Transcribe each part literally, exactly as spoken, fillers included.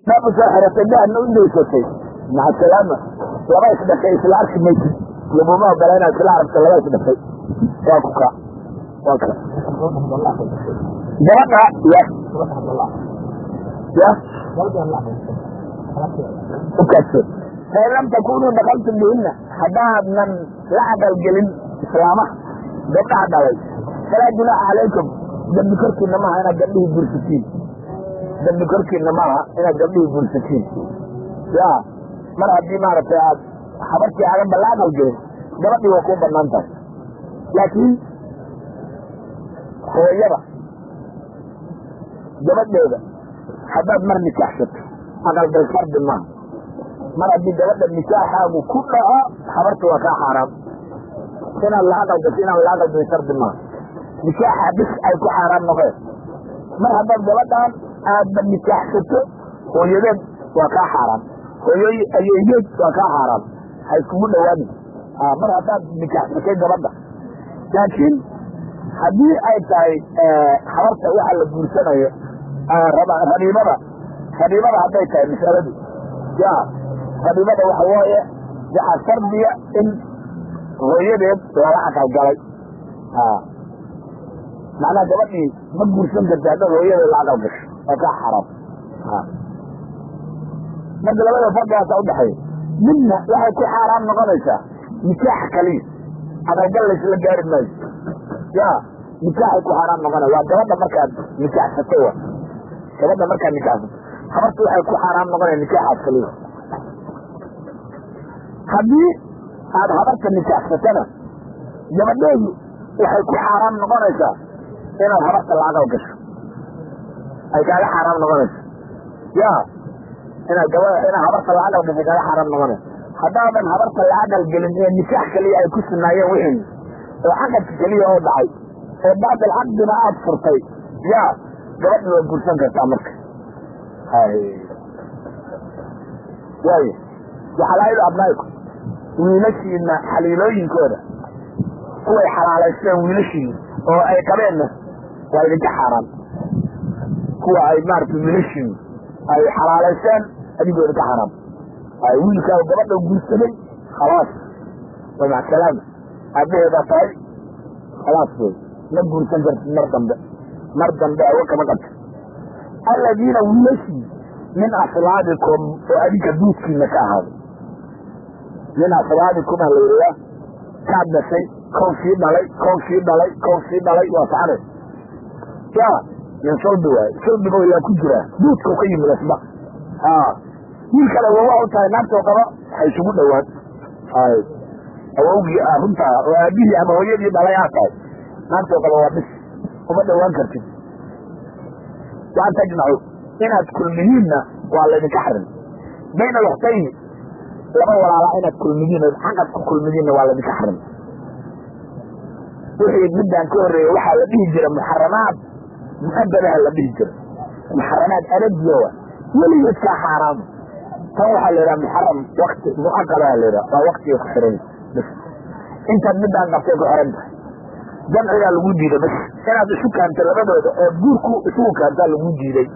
ما بصحرة الله أنه عنده يسوي مع السلامة لما يصدق إسلام ميت لبوما بلانا إسلام لما يصدق واقع واقع بقى يا يا وكسر فإن لم تكونوا دخلتم بهن حباب من لعب الجلم إسلامه بقى دلي فلا جناح عليكم دم كركي إنما أنا قبله برسكين دم كركي إنما أنا قبله برسكين يا مرة دي مرة فيها حبرتي على بلاد الجلم جربي وقوم بالنانتا لكن هو يرى جرب ده حباب مرمي كحشت أنا بالفرد ما مرة دي جرب النكاح وكلها حبرت وكا حرام سنة اللي هذا وسنة اللي هذا بالفرد ما نكاح بس أي حرام نغير مرة حباب جرب أنا بالنكاح شته ويرد وكا حرام ويرد وكا حرام هيكون وادي آه مرة حباب نكاح مكين جرب لكن haddii ay tahay xabarta waxa la guursanayo raba hadiimada hadiimada hadday tahay misaladu ya hadiimada waxa waaye waxa shardiya in hooyadeed lala aqal galay macnaha gabadhii ma guursan karta hadda hooyadeed la aqal gasho oo ka xaram marka labada fardaasa u dhaxeeya midna waxay ku xaaraam noqonaysaa nikaax kaliya aqalgal laysla gaari maayo يا نكاح يكون حرام نغنى وقبضنا مركز نكاح ستوى قبضنا مركز نكاح حبرت واحد يكون حرام نغنى نكاح عسكليه حبي هذا حبرت النكاح ستنا جبديه واحد يكون حرام نغنى إيسا هنا حبرت العقل وقشر أي قال حرام نغنى يا هنا جوا هنا حبرت العقل وقشر قال حرام نغنى حتى من حبرت العقل قلنا النكاح كليه يكون سنايا وين وحاجة كليه هو ضعيف بعد العقد ما قعد فرطي يا جربت له الجرسان كانت عمرك هاي واي وحلائل أبنائكم وينشي إن حليلين كده هو يحلال الإسلام وينشي هو أي كمان وينجي حرام هو أي مارك وينشي أي حلال الإسلام أدي بيقول حرام أي وينشي كده جربت له الجرسان خلاص ومع السلامة أبيه بطاي خلاص فيه نقول سنجر مردم ده مردم ده وكما قلت الذين ولشي من أصلابكم وأديك دوس في المكان هذا من أصلابكم هالرياء كعب نسي كون في دلي كون في دلي كون في دلي وفعله يا ينصل دواء صل دواء يا كجرة دوس كوكي من الأسباب ها يلك لو هو أنت نفسه وقرأ حيشبه دوات هاي أوجي أهمتها وأبيه أما ويدي بلاياتها ما أنت وقالوا بس وما دوان كرتين وأن تجمعوا إنها تكون مهينة وعلى نكحرن بين الوقتين لما ولا على إنها تكون مهينة حقا تكون مهينة وعلى نكحرن وحي جدا كوري وحا لبيه جرى محرمات مقدمها لبيه جرى محرمات أرد جوا ولي يتكا حرام فوحا لرا محرم وقت مؤقلها لرا ووقت يخسرين بس انت نبدا نقطيك حرمتها جمعي الوجودي ده بس انا بشوك انت لبدا بوركو شوك انت الوجودي ده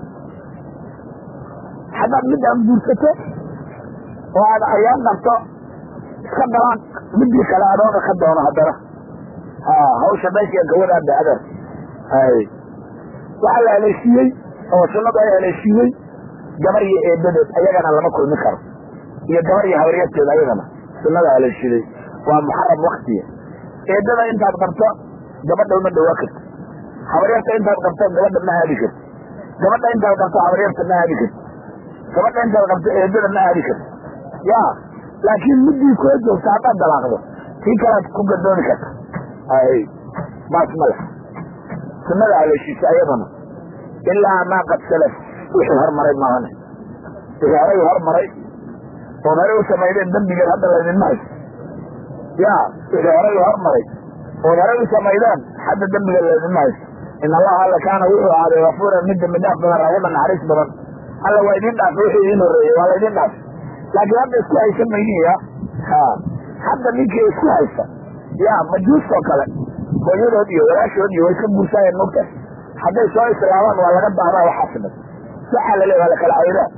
حباب نبدا بوركته وهذا ايام نقطة خدران بدي كلامه خدران هدره اه هو شباشي الجوال هذا هذا هاي وعلى على شيء هو شنو بقى على شيء جمري بدت ايغنا لما كل مكر هي جمري هوريات كده ايغنا شنو على شيء ومحرم وقتي اذا انت قدرت جبت من وقت هوريات انت قدرت جبت ما هذيك جبت انت قدرت هوريات ما هذيك جبت انت قدرت اذا ما هذيك يا لكن مدي كويس وساعات دلاغه في كانت كوغدونك اي ما اسمع سمع على شيء ايضا الا ما قد سلف وحي هرمري ما هنا وحي هرمري ومريو سميدين دمي هذا اللي الناس يا وحي هرمري ومريو سميدان حد دمي اللي الناس ان الله قال كان وحي على غفورا من دم الناس من رحمة عريس بمن قال ويدين ناس وحي ينور ويدين ناس لكن هذا اسكوا يسميني يا ها حتى ميكي اسكوا يسمى يا مجوس وكلا ويقول هدي ولا شو هدي ويكون موسى النقطة حتى يسوي سلامان ولا قد بعضها وحسنت سحل لي ولا كالعيرات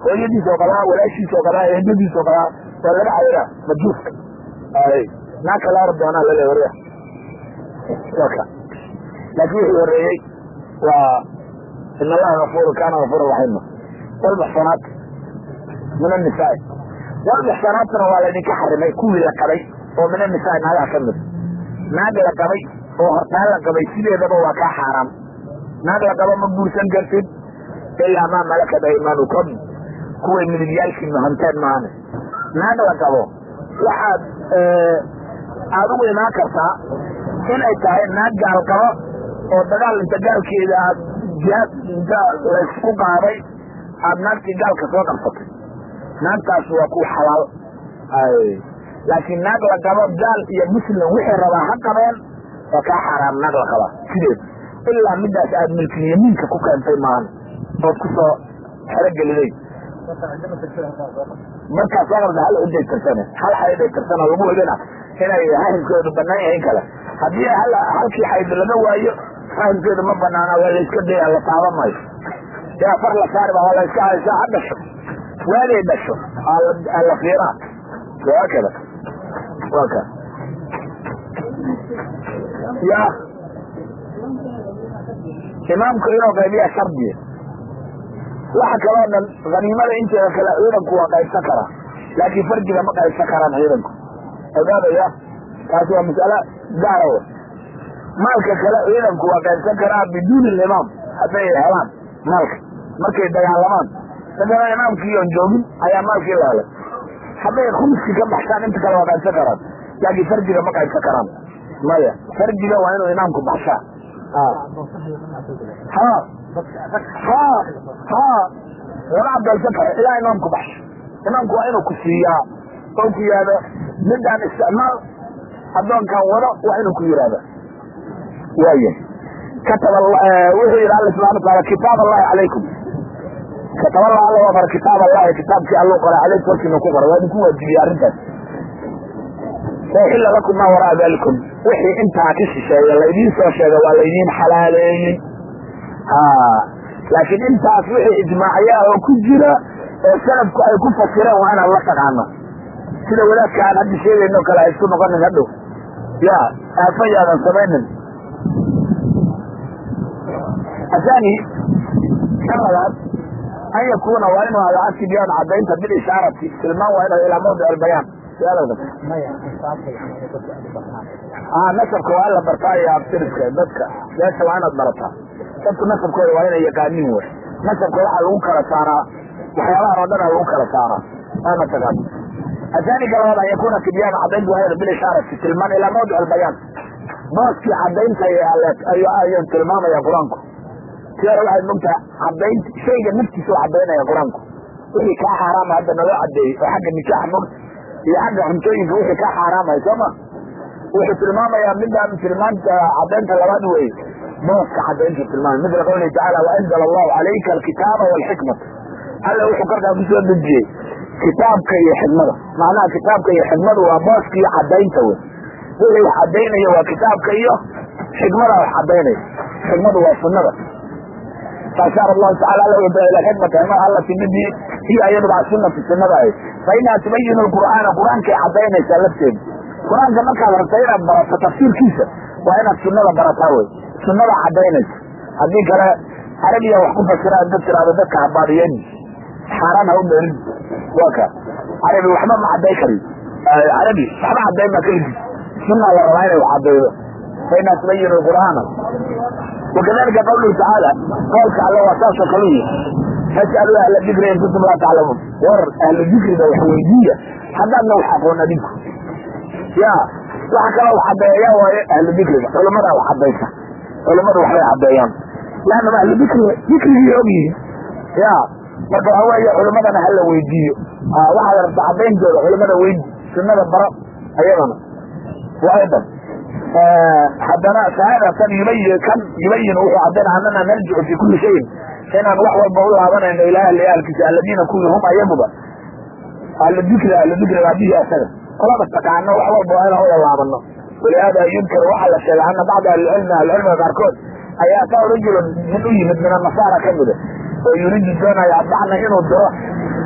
hooyadiis oo kalaa walaashiis oo kalaa eedadiis oo kalaa waa laga cayra majuuska ay naaka la doonaa la leeyahay waka laakiin wixii horeeyey waa in Allah غفور كان غفور رحيم والمحصنات من النساء والمحصنات waa la idinka xarimay kuwii la qabay oo min النساء naagaha ka mid naag la qabay oo hortaan la qabay sideedaba waa ka xaraam naag la qabo ma guursan kartid ilaa ma malakat aymanukum kuwa midyaalkii mahanteen maana naag la qabo waxaad aad ugu imaan kartaa inay tahay naag gaal qabo oo dagaal inta gaalkeeda aad jihaad inta la isku qaaday aad naagtii gaalka soo qabsatay naagtaas waa ku xalaal laakiin naag la qabo gaal iyo muslim wixii rabaa ha qabeen waa kaa xaraam naag la qaba sideed ilaa midaas aad milkii yamiinka ku keentay maana ood ku soo xerogeliday markaas aqalda hal uday tirsane hal xayday tirsana lagu wadana inay hahilkoodu banaan yahay kale haddii halkii xayd laga waayo hahilkoodu ma banaana waa la iska daya la taaban maayo dee afar la saariba waa la iska haysaa ha dhasho waaday dhasho la fiiraa waa kada waa ka ya imaamku inuu qaybiya shardiya waxa kaloo dhan haniimada inteeda kale ciidanku waa qaybsan karaa laakiin farjiga ma qaybsan karaan ciidanku ogaadaya taasi waa mas'alo gaara wey maalka kale ciidanku waa qaybsan karaa biduuni limaam hadday helaan maalka markay dagaalamaan dadana imaamkii oon joogin ayaa maalkii la helay hadday khumuskii ka baxshaan inta kale waa qaybsan karaan laakiin farjiga ma qaybsan karaan maya farjiga waa inuu imaamku baxshaa ha ha ha wala abdalsan kara ilaa imaamku baxsho imaamku waa inuu ku siiyaa oo ku yihahdo midaan isticmaal addoonkan wado waa inuu ku yihahdo waaya kataba wuxuu yidhi alla subxana wataala kitaab allahi calaykum kataba allah alla waa qora kitaab allahi kitaabkii alluu qoray calaykum warkiinu ku qoray waa idinku waajibiyey arrintaas وحل لكم ما وراء ذلكم وحي انت عكسي ليدين سوى شيء وليدين حلالين ها لكن انت وحي اجماعية وكجرة سلبك اي كفة وانا الله عنه كده ولا كان هذا الشيء انه كلا يكون مقرن هده يا افيا من سمين الثاني كمالات ان يكون وانه على عكس بيان عدين تبدل اشارة في الماء وإلى الى موضع البيان اه نسبك ولا برتاي يا بترك dadka yaasha waana barata dadku nasabkooda waa inay yaqaaniin way nasabka waxa lagu kala saaraa waxyaalaha radana lagu kala saaraa ama tagaan adani galada yakuna tibyan cadayn wahayr bil ishara fi tilman ila mawdu' al bayan baaski cadaynta ayo ayo tilmaamaya quraanku tiyara waxa mumta cadayn shayga naftiisa cadaynaya quraanku wixii ka xaraam hadda nala cadeey oo xagga nikah mug iyo xagga cuntooyinka wixii ka xaraamay soma wuxuu tilmaamayaa midaan tilmaanta cadaynta labaad wey booska cadaynta tilmaamay midla qawlihi tacaala waanzala allahu calayka alkitaaba walxikmata alla wuxuu korkaa kusoo dejiyey kitaabka iyo xikmada macnaha kitaabka iyo xikmadu waa booska iyo cadaynta wey wixii wax cadaynaya waa kitaabka iyo xikmada wax cadaynaya xikmadu waa sunnada فأشار الله تعالى له إلى الحكمة ما الله تنبي هي يضع سنة في السنة هاي فإنها تبين القرآن القرآن كي عبين يسالفتين القرآن كما كان رسائل فتفسير كيسة وهنا السنة برطاوي السنة عبين هذيك عربية وحكومة سراء الدكتور هذا ذكا عباريين حرام هم برد وكا عربي وحمام عبايكري عربي وحمام عباين ما كلمة سنة ورغير وحبين فإنها تبين القرآن وكذلك قوله تعالى قال على واساس قليل فاسألوا أهل الذكر إن كنتم لا تعلمون ور أهل الذكر ده الحويدية حتى أنه حقونا بكم يا وحكى له حبايا وأهل الذكر علماء وحبايا علماء وحبايا لأنه أهل الذكر ذكر يومي يا مركب هو علماء أهل ويدية آه واحد ربعبين دول علماء ويد سنة البراء أيضا وأيضا حدنا سهادة كان يبين كان يبين وحو عبدنا عننا نرجع في كل شيء هنا نوحو البقول عبدنا إن إله اللي قال الذين كلهم أيامبا قال الذكر قال الذكر العبيه أسنة قال بس عنه وحو البقول هو الله عبدنا ولهذا ينكر وحل الشيء عنا بعض العلم العلم الغاركون أي أتى رجل من من النصارى كمده ويريد الزنا يعبعنا إنه الدراء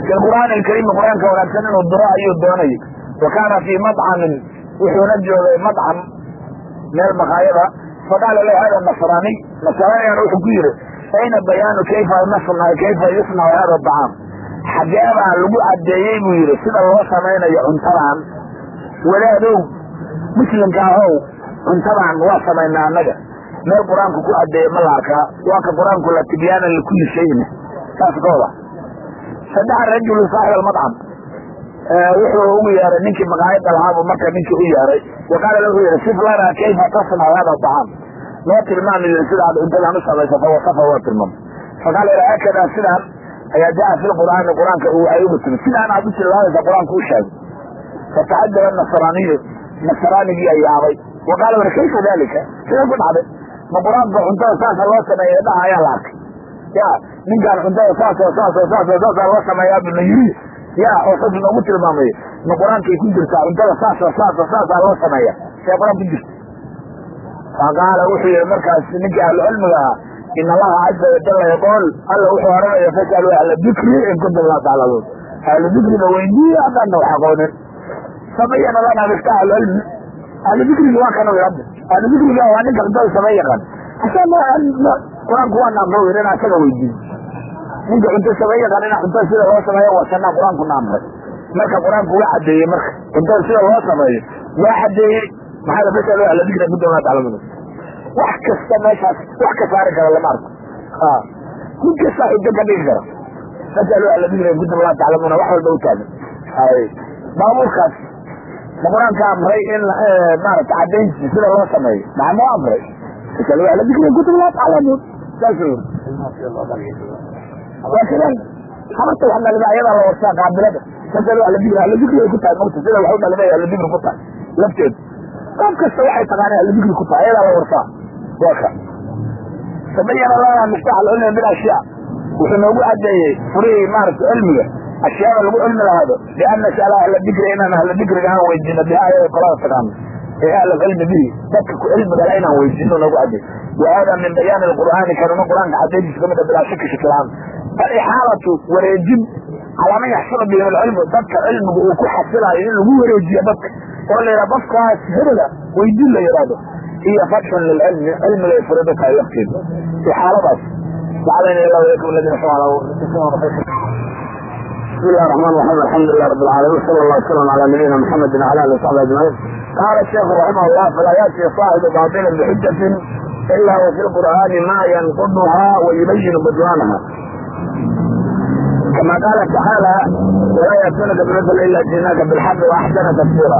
في القرآن الكريم القرآن كونكسن إنه الضراء يدوني وكان في مطعم وحنجه مطعم من المخايبة فقال له هذا النصراني نصراني يروح كبيره أين بيان كيف نصنع كيف يصنع هذا الطعام حجابا لقوا عديين ويري سيدا الله سمعنا يعن طبعا ولا دو مسلم كاهو عن طبعا واسمعنا نجا ما القرآن كو عديين ملاكا واقع القرآن كله تبيانا لكل شيء تاسقوضا فدع الرجل صاحب المطعم وحو هو ياري ننكي مقاعد العاب ومكة ننكي هو ياري وقال له ياري سيف لنا كيف تصنع هذا الطعام نوت المام اللي سيدا انت لا نصر فوصفه وقت المام فقال له هكذا سيدا هي جاء في القرآن القرآن كهو أيوب السنة سيدا أنا عبدت الله إذا القرآن كهو شاذ فتعجل النصراني النصراني بي أيامي وقال له كيف ذلك سيدا قد عبد ما قرآن انت وساسا الله سنة يدعى يا لك يا من قال انت وساسا وساسا وساسا وساسا الله سنة يا ابن يريد يا أصد نقول المامي ما قرآن كي يكون درسا انت وساسا وساسا وساسا الله سنة يا قرآن تجد فقال وحي المركز نجي على العلم لها إن الله عز وجل يقول الله وحي ورمي فسألوا على الذكر إن كنت الله تعالى على الذكر بوينجي أنه حقون سبينا لنا مفتاح العلم على الذكر جوا كانوا يرد على الذكر جوا وانك أنتوا سبينا عشان ما قرآن قوانا نقول لنا عشان وينجي نجي أنتوا سبينا لنا أنتوا سيدة الله سبينا وعشان قرآن كنا عمرك مركا قرآن قوة عدي مركا أنتوا سيدة الله سبينا واحد هذا بسألوا على ذكر كنت الله تعالى منه وحكى السماشة وحكى فارقة ولا مرض اه كنت صاحب ده كان يقدر فسألوا على ذكر كنت الله تعالى منه وحوى البوتان هاي مامور خاص مقران كان أمري إن مارة تعدين بسر الله سمعي مع ما أمري فسألوا على ذكر كنت الله تعالى منه تسور وكذا حمدت وحنا لما أيضا الله وصاك عبد الله فسألوا على ذكر على ذكر كنت الموت سألوا وحونا لما على ذكر كنت لفتين قام كسر واحد تغاني على ذكر كنت أيضا الله وصاك وكا فبين الله مفتاح العلم بالأشياء وحنوقوا عدي فريه مارس علمي أشياء اللي علم هذا لأن سأل أهل الذكر إننا أهل الذكر كانوا ويجينا بها آية قراءة تقام إيه أهل العلم به تكك علم لأينا ويجينا ونوقوا عدي وهذا من بيان القرآن كانوا القرآن عدي جسكمة بلا شك شكل عام فالإحالة وريجب على ما يحصل بهم العلم تذكر علم وكل حصلها لأنه هو يريجي بك ولا يربطك سهرة ويجيل يراده هي فتح للعلم علم لا يفردك على يقين في حالة بس وعلينا الله ويكون الذين سمعوا بسم الله الرحمن الرحيم الحمد لله رب العالمين صلى الله وسلم على نبينا محمد وعلى اله وصحبه اجمعين قال الشيخ رحمه الله فلا ياتي صاحب باطلا بحجة الا وفي القرآن ما ينقضها ويبين بطلانها كما قال تعالى ولا يأتونك بمثل الا جئناك بالحق واحسن تفسيرا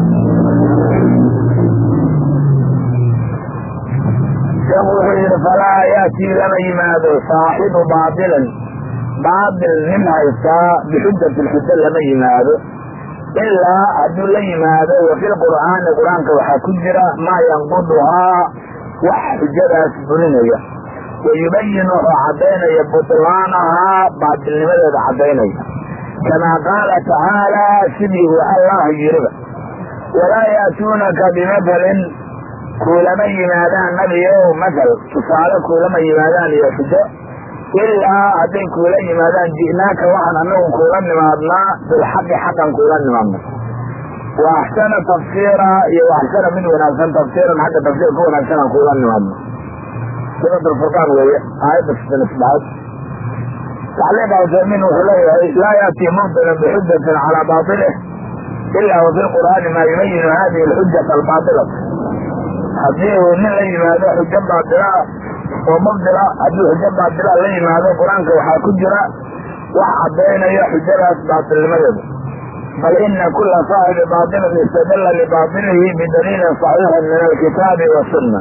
يقول فلا يأتي لنا يماذا صاحب باطلا باطل منها يسا بحجة الحجة لما يماذا إلا أدو ليماذا وفي القرآن القرآن كوحا كجرة ما ينقضها وحجرها سبرينية ويبين عدين يبطلانها باطل لماذا عدين كما قال تعالى سبيه الله يربع ولا يأتونك بمثل كلما يمادان نبي يوم مثل تصالك كلما يمادان يحجة إلا أدين كلما يمادان جئناك وحن أنهم كلما يمادنا بالحق حقا كلما يمادنا وأحسن تفسيرا وأحسن منه ونأحسن تفسيرا حتى تفسير كون أحسن كلما يمادنا سورة الفرقان وهي آية السنة تعليق عثمين وحليه لا يأتي مبطلا بحجة على باطله إلا وفي القرآن ما يبين هذه الحجة الباطلة حديه من لي ماذا حجة باطلة ومبطلة حديه حجة باطلة لي ماذا القرآن كوحا كجرة وحبين هي حجة باطل المدد بل إن كل صاحب باطل استدل لباطله بدليل صحيح من الكتاب والسنة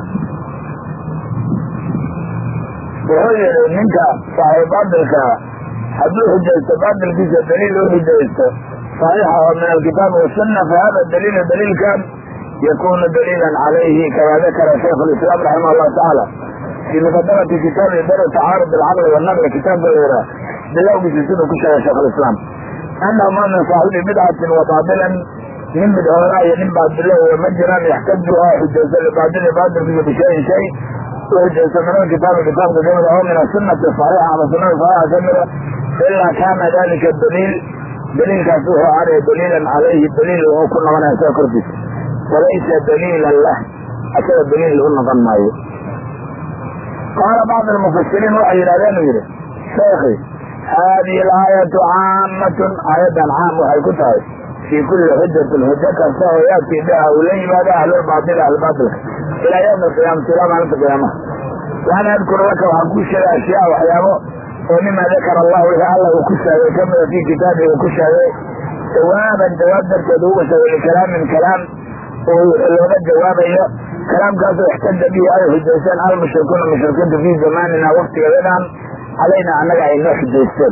وهي منك صاحب باطلك حديه حجة باطل كيس دليل حجة صحيحة من الكتاب والسنة فهذا الدليل الدليل كان يكون دليلا عليه كما ذكر شيخ الإسلام رحمه الله تعالى في مقدمة كتاب درء تعارض العقل والنقل كتاب غيره بلو بسلسله كشف شيخ الإسلام أنه من صاحب بدعة وباطلا من بدعاء من بعد الله ومجرا يحتجها حجة لباطل باطل في بشيء شيء وحجة من الكتاب الكتاب جميل أو من السنة الصحيحة على السنة الصحيحة جميلة إلا كان ذلك الدليل daliilkaas wuxuu ahaanaya daliilan calayhi daliil wuxuu ku noqonaya isaga korkiisa walaysa daliilan lah asaga daliil u noqon maayo. qaala bacd almufasiriin waxay yidhahdeen u yidhi sheekhi haadihi alaayatu caamatun aayaddan caam waxay ku tahay fii kulli xujatin xujo kasta oo yaatii biha uu la yimaado ahlulbaatili ahlubaatilka ilaa yawmi alqiyaamati ilaa maalinta qiyaamaha. waana adkuru laka waxaan kuu sheegay ashyaa waxyaabo oo mima dakara allahu wixii alla uu ku sheegay kamida fii kitaabihi uu ku sheegay jawaaban jawaab darteed uga sheegay likalaamin kalaam oo looga jawaabayo kalaamkaasoo ixtaja bihi ay xujaysteen almushrikuuna mushrikiinta fii zamaanina waktigeedan calayna annaga ay noo xujaysteen.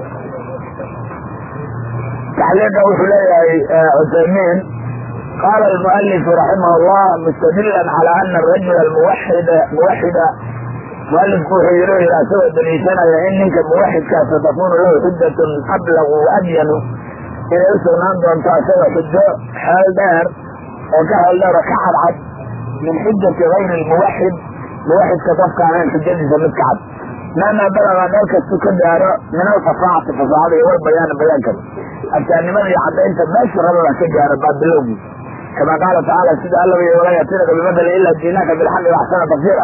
taxliiqa wuxuu leeyahay cusaymiin qaala almualifu raximah allah mustadilan cala ana arajula almuwaxida muwaxida mualifku wuxuu yiri yidhi asagoo daliishanaya in ninka muwaxidkaasa takunu lahu xujatun ablagu waabyanu inay u sugnaan doonto asaga xujo xeel dheer oo ka xeel dheer oo ka cadcad min xujati gayri lmuwaxid muwaxidka qofka ahayn xujadiisa mid ka cad maama balaga meel kastu ka gaaro min alfasaacati fasaacada iyo walbayaani bayaankada abtaannimada iyo caddaynta meeshu rababa ka gaaro baabilowgii kama qaala tacaala sida alla wiyi walaa yatiinaka bimadalin ilaa jiinaka bilxaqi waxsana tafsiira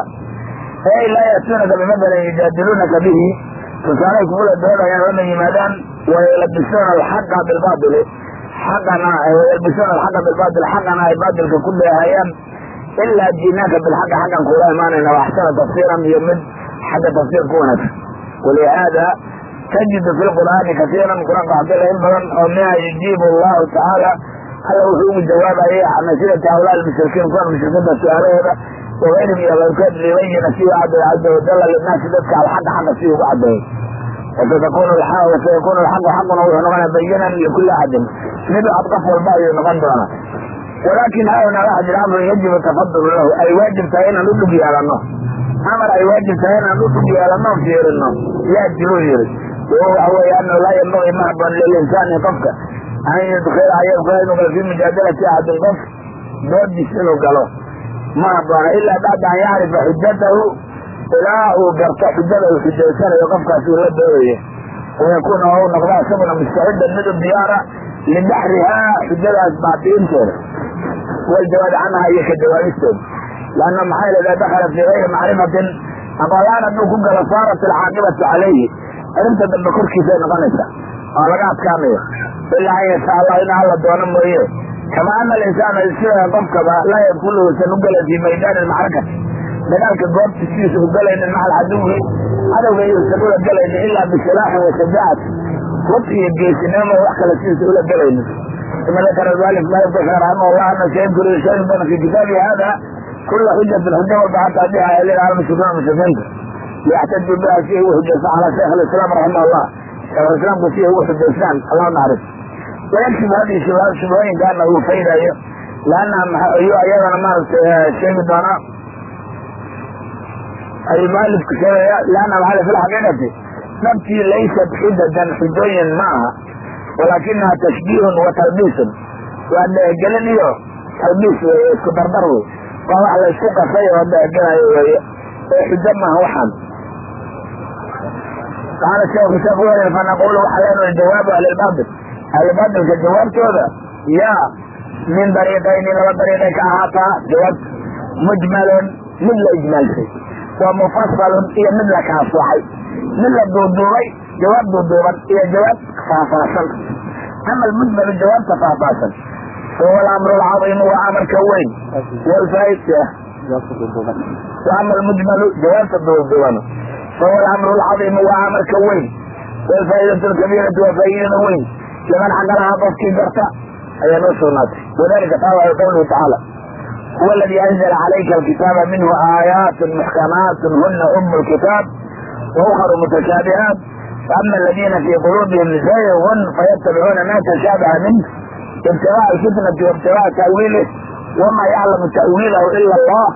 ee laa yatiinaka bimadalin yujaadiluunaka bihi tusaalay kugula doodayaan lama yimaadaan wayalbisuuna alxaqa bilbaatili xaqana wayalbisuuna alxaqa bilbaatil xaqana ay baatilka ku dheehayaan ilaa jiinaaka bilxaqi xaqan kuula imaanayna waxsana tafsiiran iyo mid xagga tafsiir ku wanaagsan. walihaada tajidu fi lqur'aani kasiiran qur-aanka waxdila in badan oo minha yujiibu allahu tacaala alla wuxuu ugu jawaabayay xamasidata hawlaa almushrikiin kuwan mushrikiinta su-aalahooda wageyrihim iyo keyrkood libayina si u caddeeyo caza wajalla linnaasi dadka alxaqa xaqa si ugu caddeeyo wasatakunu wasayakunu alxaqu xaquna wuxuu noqonaya bayinan likulli axadin mid cad qof walba ayuu noqon doonaa. walaakin hauna waxa jira amrun yajibu tafadulu lahu ay waajib tahay inaan u dhug yeelano amar ay waajib tahay inaan u dhug yeelano fiirino yaa jiruu yiri wo waxa weeye annahu laa yanbagii ma haboon lilinsaani qofka an yudkila ayadkula inuu galo fii mujaadalati axadin qof doodiis inuu galo ma haboona ilaa bacda an yacrifa xujatahu ilaa uu garto xujada uu xujaysanayo qofkaas uu la doodayo wayakuuna ou noqda isaguna mustacidan mid u diyaara lidaxrihaa xujadaas baabi'inteeda waljawaabi canha iyo ka jawaabisteeda lanna maxaa yl idaa dakala fii gayri macrifatin aqalaan hadduu ku galo saarat alcaaqibatu calayhi arrinta dambe korkiisay noqonaysaa oo laga adkaanayo ilaa an yasha allah in alla doono mooye kama ana alinsaana sida qofkaba laa yadkulu usan u gala fii maydaani almacrakati dagaalka goobta sidiisa u galaynin maca alcaduwi cadowga iusan ula galaynin ilaa bisilaaxin washajaacati hub iyo geesinimo wax kale sidiisa ula galaynin uma dakara almualif mualifka sheekh raximah allah ana sayadkuru sheegi doona fi kitaabi hada kula xujatin xujo walba xataa biha elin almushrikiina mushrikiinta liyaxtaju biha si ay ugu xujaysan calaa shaykh alislaam raximah allah sheekhulislaamku si ay ugu xujaystaan allah naxariis wayakshif hadihi shubha shubhooyinkaana uu faydayo laannaha ayuu ayadana maaragtay sheegi doonaa ayuu mualifku sheegaya laanna maxaa fi lxaqiiqati naftii laysat xujatan xujooyin ma aha walaakinaha tashbiihun wa talbiisun waa dheehgelin iyo talbiis weeye isku dardar wey waa wax la isku qasay oo dheehgelayo weeye ee xujo maaha waxaan qaala sheekhu sheekh u yiri fanaqulu waxa leenahay jawaabu ahlilbaatil ahlibaatilka jawaabtooda yaa min dariiqayni laba dariiqay ka ahaataa jawaab mujmalun mid la ijmaalsay wa mufasalun iyo mid la kala soocay mid la duuduubay jawaab duuduuban iyo jawaab faahfaahsan ama almujmalu jawaabta faahfaahsan fahuwa alamru alcadiimu waa amarka weyn walfaa'ida wa ama almujmalu jawaabta duuduuban fahuwa alamru alcadiimu waa amarka weyn walfaa'idatu alkabiiratu waa faa'iidada weyn liman xaqalahaa qofkii garta ayaa noo sugnaatay wadalika taa waayo qawluhu tacaala huwa aladii anzala calayka alkitaaba minhu aayaat muxkamaat huna umu lkitaab waukharu mutashaabihaat faama aladiina fii quluubihim zaygun fayatabicuuna ma tashaabaha minh ibtigaaa alfitnati waibtigaaa ta'wiilih wamaa yaclamu ta'wiilahu ila allah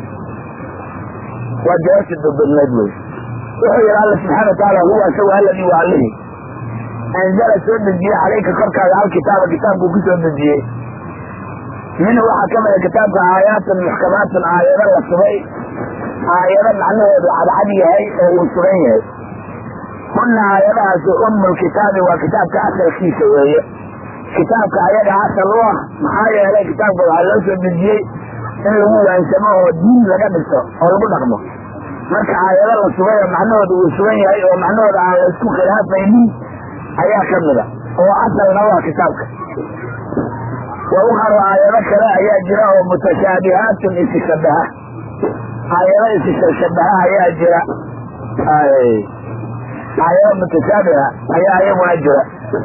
waa jawaabti dudubneed wey wuxuu yihi alla subxana watacaala huwa isagu aladii waa allihii anzala soo dejiyey calayka korkaaga alkitaaba kitaabkuu ku soo dejiyey minhu waxaa ka mida kitaabka aayaatun muxkamaatun aayado la sugay aayado macnahoodu cadcad yahay oo uu sugan yahay kuna aayadahaasi umu lkitaabi waa kitaabka asalkiisa weeye. kitaabka ayaga asal u ah maxaa yeelay kitaabka waxaa loo soo dejiyey in lagu waansamo oo diin laga dhigto oo lagu dhaqmo. marka aayado la sugay oo macnahooda uu sugan yahay oo macnahooda aan la isku khilaafaynin ayaa ka mida oo asalna waa kitaabka. wa ukhar aayado kale ayaa jira oo mutashaabihaatun isishabaha, aayado isishabaha ayaa jira, aayado mutashaabiha ayaa ayaguna jira.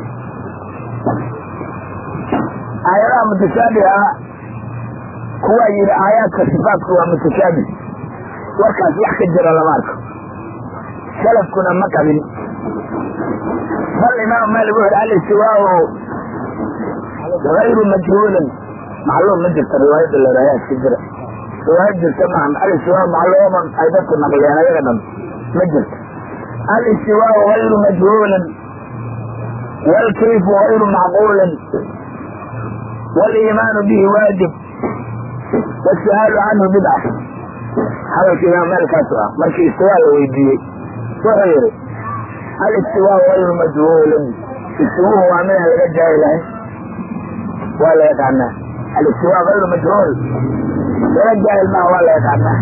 aayadaha mutashaabiha kuwaa yidhi aayaadka sifaadku waa mutashaabih, warkaas wax ka jira lama arko, salafkuna ma qabin. bal imaam maalik wuxu yidhi alistiwaau gayru majhuulin, macluum ma jirta riwaayadda larayaa iska jira, riwaayad jirta maaha. alistiwaau macluuman ay dadku naqliyeen ayaga dhan ma jirto. alistiwaau gayru majhuulin waalkayfu gayru macquulin waliimaanu bihi waajib wasu'aalu canhu bidca. hadalka imaam maalikaasu ah markii istiwaa la weydiiyey wuxuu yidhi alistiwaau gayru majhuulin, istiwuhu waa midaan laga jaahilahayn, waa la yaqaanaa. alistiwaa gayru majhuul laga jaahil maaha, waa la yaqaanaa.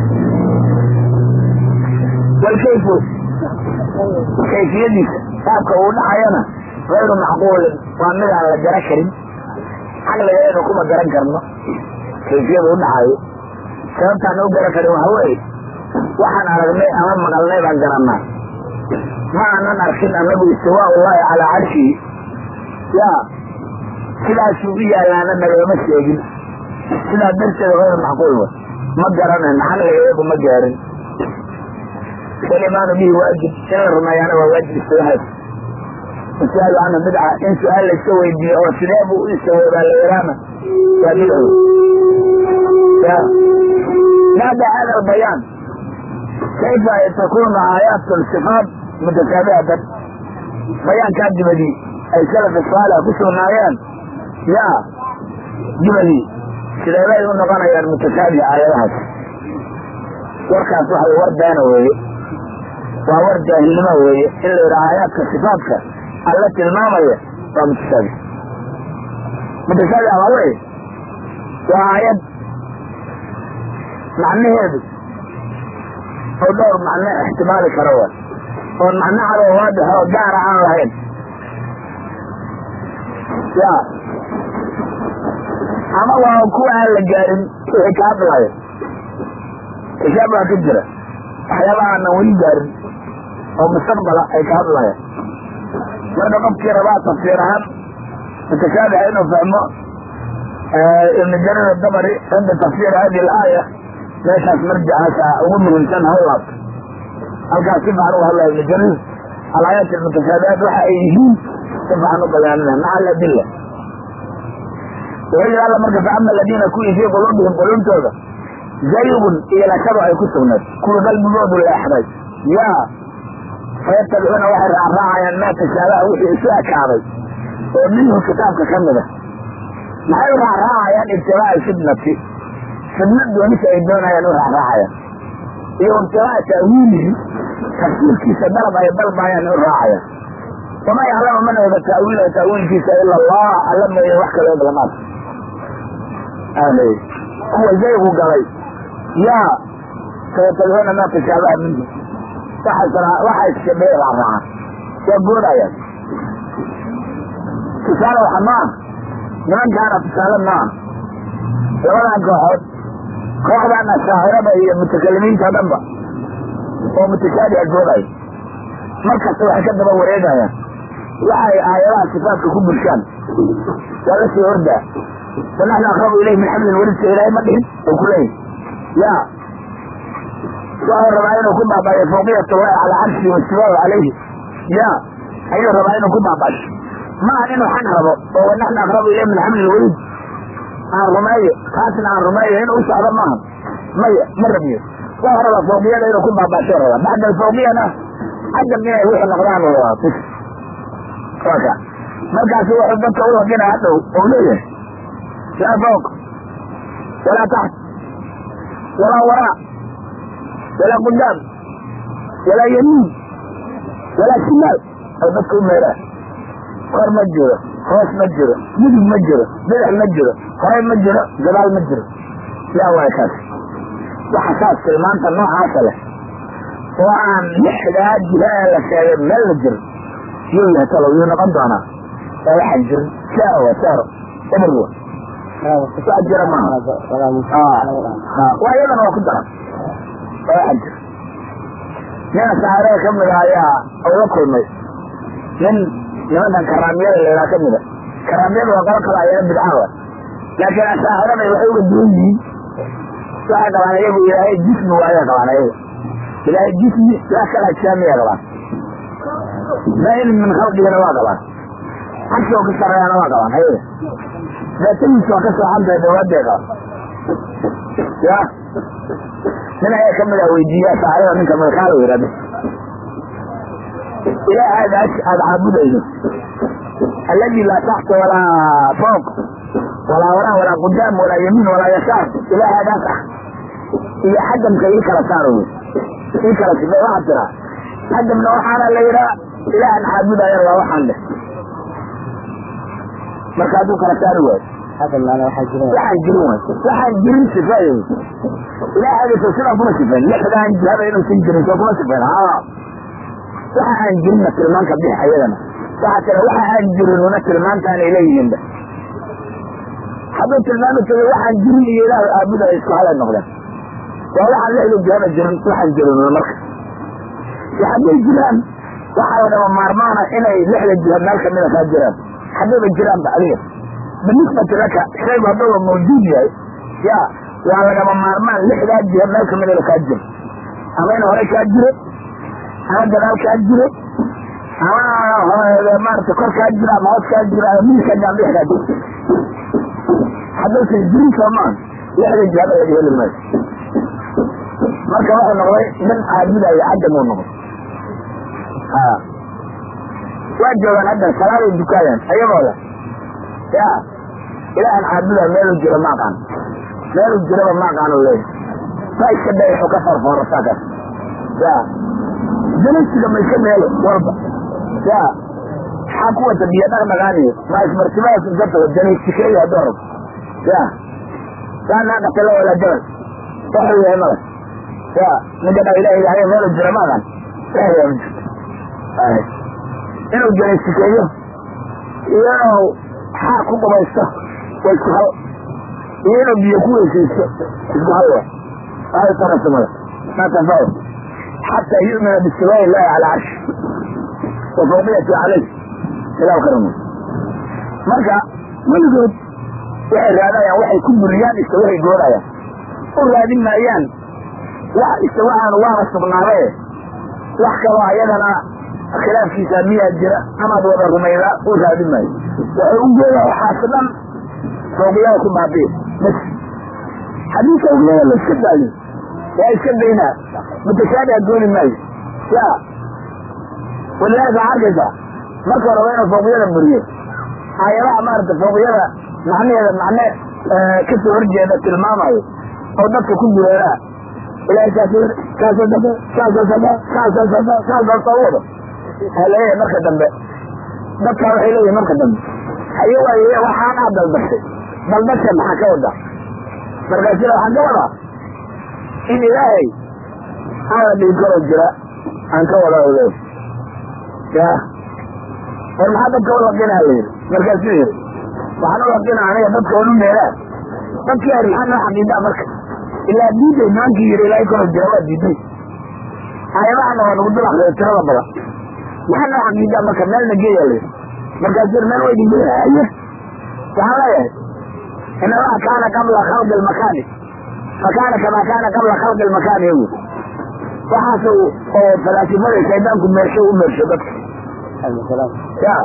walkayfu kayfiyadiisa qaabka uu dhacayana gayru macquulin waa midaan la gara karin, caqligeenu kuma garan karno kayfiyada u dhacayo. sababtaan u garan karin waxa weeye waxaan aragnay ama maqalnay baan garanaa, ma aanan arkin annagu istiwaa ullahi calaa carshihi yaa sidaasuu u yaalaana nagama sheegin. sidaa darteeda gayr macquul wa ma garanayno, caqligeedu ma gaarin. waliimaanu bihi waajib, in la rumeeyaana waa waajib istiwahaas. wasu'aalu canhu bidca, in su-aal la iska weydiiyo oo sidee buu u istawoobaa la yaraana waa bidco. ya bacda hada albayaan kayfa takunu aayaatu sifaat mutashaabihaatan, bayaankaa dibadii ay salafi saalix ku sugnaayeen yaa dibadii sideebay u noqonayaan mutashaabiha aayadahaas. warkaas waxa war beena weeye, waa war jaahilnimo weeye. in la yidhaha aayaadka sifaatka alla tilmaamaya waa mutashaabih. mutashaabih waa wey waa aayad macnaheedu oo dhowr macno ixtimaali karo wa oon macno cado waadix oo gaara aan lahayn. ya ama waa kuwa aan la gaarin wixii ka hadlaya, tashaabaa ka jira waxyaaba aanan weli gaarin oo mustaqbala ay ka hadlayaan. marka qofkii rabaa tafsiir ahaan mutashaabiha inuu fahmo ibn jarir adabari cinda tafsiir hadi alaaya meeshaas marjacaasa ugu muhiimsan hawlaabka halkaas si fican uga hadlaya ibn jarir alaayaat almutashaabihaat waxa ay yihiin si fican u bayaanina maca aladilla. wuxuu alla marka faama aladiina kuwii fii quluubihim quluubtooda zaygun iilashadu ay ku sugnayd, kuwa qalbigoodu leexday yaa fayattabicuuna waxay raacraacayaan maa tashaabaha wixii isu ekaaday oo minhu kitaabka ka mida. maxay u raacraacayaan ibtigaaa fitnati, fidna doonisa ay doonayaan u raacraacayaan, iyo ibtigaaa ta'wiilihi tafsiirkiisa dalab ay dalbayaan u raacayaan. wamaa yaclamu man oga ta'wiilahu ta'wiilkiisa ila allah, alla mooye wax kale og lamaad. kuwa zaygu galay yaa fayattabicuuna maa tashaabaha minhu waxa isshabeye raacraacaan waa goodayaan. tusaale waxa maaha nimankaana tusaale maaha labadan kooxood, kooxdan ashaacirada iyo mutakalimiinta o dhanba oo mutashaabiha goodaya markasta waxay ka daba wareegayaan waxay aayadaha sifaatka ku bulshaan waa la sii hordaa. wanaxnu aqrabu ilayhi min xablin waridka ilaahay ma dhihin oo ku leeyihi ya wuxuu rabaa inuu ku baabaayo fawqiyat allahi calaa carshi wastiwaahu calayhi ya ayuu rabaa inuu ku baabasho. maahan inuu xag rabo oo wanaxnu aqrabu ilayhi min xablin warid aan rumeeyo taasna aan rumeeyo inuu u socdo maaha, maya ma rabiyo. wuxuu rabaa fawqiyada inuu ku baabasho rabaa. bacda alfawqiyana xaggan inay wixii noqdaan waa tus ka markaasu wuxuu dadka u waqina hadhow ou leeyahay laa fawq walaa taxt walaa waraa walaa qudaam walaa yamiin walaa shimaal oo dadka u meelaan kor ma jiro hoos ma jiro midig ma jiro bidix ma jiro horay ma jiro gadaal ma jiro yaa waay kaas waxa saas tilmaanta noocaasa leh oo aan lixdaa jiha ee la sheegay meel la jiro yuu yahay talow yuu noqon doonaa ee waxaan jirin saa wa saaro eberwa waa jira maaha waa iyadana waa ku daran waa waxaan jira nina saxaarada ka mida ayaa ula kulmay nin nimankan karaamiyada laydhaa ka mida karaamiyada waa qolo kale ayana bidcawa laakiin asaaxirada waxay uga duwan yihiin waxay qabaan iyagu ilaahay jismi waayay qabaan ayaga ilaahay jismi laa kala ajsaamiya qabaan maa in min khalqigana waa qabaan xagsi oo ka sareeyana waa qabaan ayaga daatadiisa waa ka sooxantahay dawaaday qabaan ya nin ayaa ka mida weydiiya saxaarada ninka makaala yihahdo ilaahadaas aada caabudayso alladii laa taxta walaa fooq walaa waraa walaa qudaam walaa yamiin walaa yasaar ilaahadaas ah iyo xadamka ii kala saaro wey ii kala sifa waxaa tiraa xadamna waxaana la yidhaa ilaahan caabudaya waa waxaan leh marka hadduu kala saari waayo waxaan jirin waay waxaan jirin sifaayo ilaahadiisa sidaa kuma sifayn lixdaan jihada inuusan jirin soo kuma sifayn ha waxa aan jirinna tilmaanka bix ayadana waxaa tira waxa aan jirinuna tilmaantaanay leeyihiinba hadduu tilmaami tago waxaan jirin iyo ilaahu aabuda ay isku halay noqdeen waa waxaan lixda jihada jirin waxaan jirinuna marka iyo hadday jiraan waxaa la dhaba maarmaana inay lixda jiha meel kamida kaa jiraan haddayba jiraanba adiga binisbati laka shaygu haddaba mawjuud yahay ya waa lagaba maarmaan lixdaa jiha meel kamida kaa jiro ama in hore kaa jiro ama gadaal kaa jiro ama maarata kor kaa jiro ama hoos kaa jiro ama midigkaa jiro ama bix kaa jiro haddaysan jirin soo maan lixda jihada laga heli maayo marka wuxuu noqday nin caabudayo cadam uu noqday ha waa joogaan haddan salaaday dukaayaan ayagooda ya ilaahan caabudaa meeluu jiro ma aqaan meeluu jiraba ma aqaan u leeyahy saa iska dayaxu ka farfooro saakaas ya janaysiga ma iska meelo walba ya maxaa ku wata biyo dhaqdhaqaaniyo maa ismartibadaas iska tago janaysikeeyo hadduu rabo ya saa naaqatala walaa jabal waxuu yahay mala ya ninka dha ilaah ilaahay meelu jira ma aqaan ilahay yaa ma jirto inuu janaysikeeyo iyo inuu xaa ku qubaysto waa isku hal iyo inuu biyo ku weysaysto isku hal wa waxay tarasamada maa tanfacu xataa yu'mina bistiwaa'i illaahi cala carshi wa fawqiyati calayh ilaw karamo marka weligood waxay raadayaan waxay ku buriyaan istawahay goorayaan u raadin maayaan wax istawahaan waana sugnaaday wax kaloo ayadana khilaafkiisa miyaa jira amaad wada rumaydaa u raadin maayo waxay u geeyaa waxaas dhan fawqiyada ku baabiye bas haddii fawqiyada la iska daayo waa iska daynaa mutashaabiha gooni maayo ya walidaalika waxaa arkaysaa marka hore waa inuu fawqiyada buriyo aayadaha maarata fawqiyada macnaheeda macne kasoo horjeeda tilmaamayo oo dadka ku dureeraa ilahay saas saasoo dambe saasoo saba saasoo saba saasoo soo wado ha leeyahay marka dambe dadkaa waxay leeyihin marka dambe haye waaye waxaan aa dalbashay dalbasha maxaa ka wada markaasina waxaan ka wadaa in ilaahay aan la dhigi karoo jira aan ka wada ole ya war maxaa dadka ulaqinaa la yidhi markaasuu yidhi waxaan ulaqina aniga dadka onu meelaa dadkii ari maxaa noo xaqiidaa marka ilaa diiday nimankii yidhi ilaahay karoo jira waa diiday aayadahana waa nagu dul akriyo tirada badan maxaa noo xaqiidaa marka meelna geeyaa la yidhi markaasuu meel waydin geeya haye waxaan leeyahay in allaha kaana qabla khalqi lmakaani fakaana kamaa kaana qabla khalqi lmakaani yogu waxaas oo falaasifada shaydaanku meersho u meersho dadka ya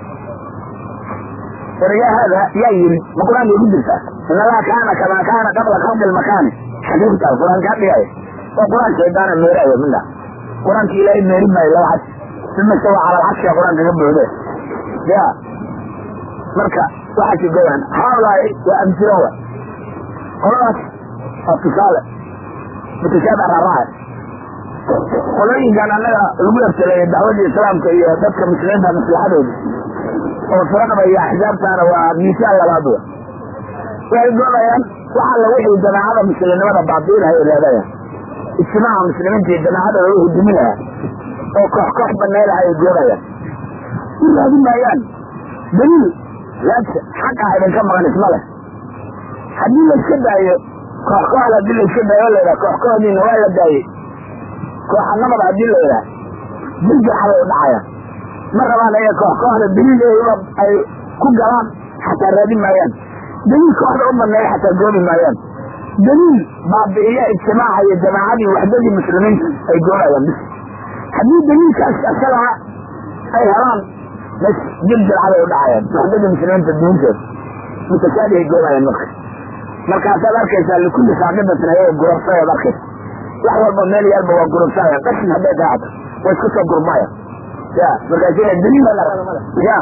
wariyaa haada yaa yiri ma qur-aankay ku jirtaa in allaha kaana kamaa kaana qabla khalqi lmakaani xagee ku taal qur-aanka hadhigayo waa qur-aan shaydaana meerayo midha qur-aanka ilaahay meeri maayo laba xad uma stawa cala alcarshiga qur-aanka ka buuxde ya marka waxaasi goyaan haalaay waa amsilo wa qoladaas waa tusaale mutashaabic raaraha qolooyinkan annaga lagu erteleeyay dacwadda islaamka iyo dadka muslimiinta maslaxadooda oo firaqda iyo axsaabtaana waa miisaan labaad wa waxay doonayaan wax alla wixii jamaacada muslimnimada baabiinaya leedayaan ijtimaaca muslimiinta iyo jamaacadooda u huduminayaa oo koox koox banaylaha ay doonayaan u raadin maayaan daliil laabta xaqa idinka maqan isma leh haddii la iska daayo koox kooxda haddii la iska daayo la yidhaha koox kooxdiina waa la daayey kooxanamada haddii la yidhaha diljaxabay u dhacayaan ma rabaan aya koox kooxda daliil ay ku galaan xataa raadin maayaan daliil kooxda u baneeya xataa goobi maayaan daliil baabi'iya ijtimaaca iyo jamaacadii waxdadii muslimiinta ay doonayaan bis haddii daliilkaas asagaa ay helaan bas diljalxabay u dhacayaan waxdadii muslimiinta diinteeda mutashaadihay goobayaan marka markaasaad arkaysaa likulli saaqidatin ayaga gurabsayaad arkaysa wax walba meel yaalba waa gurubsaaya qashin hadday taahata waa isku soo gurmaya ya markaas daliil ya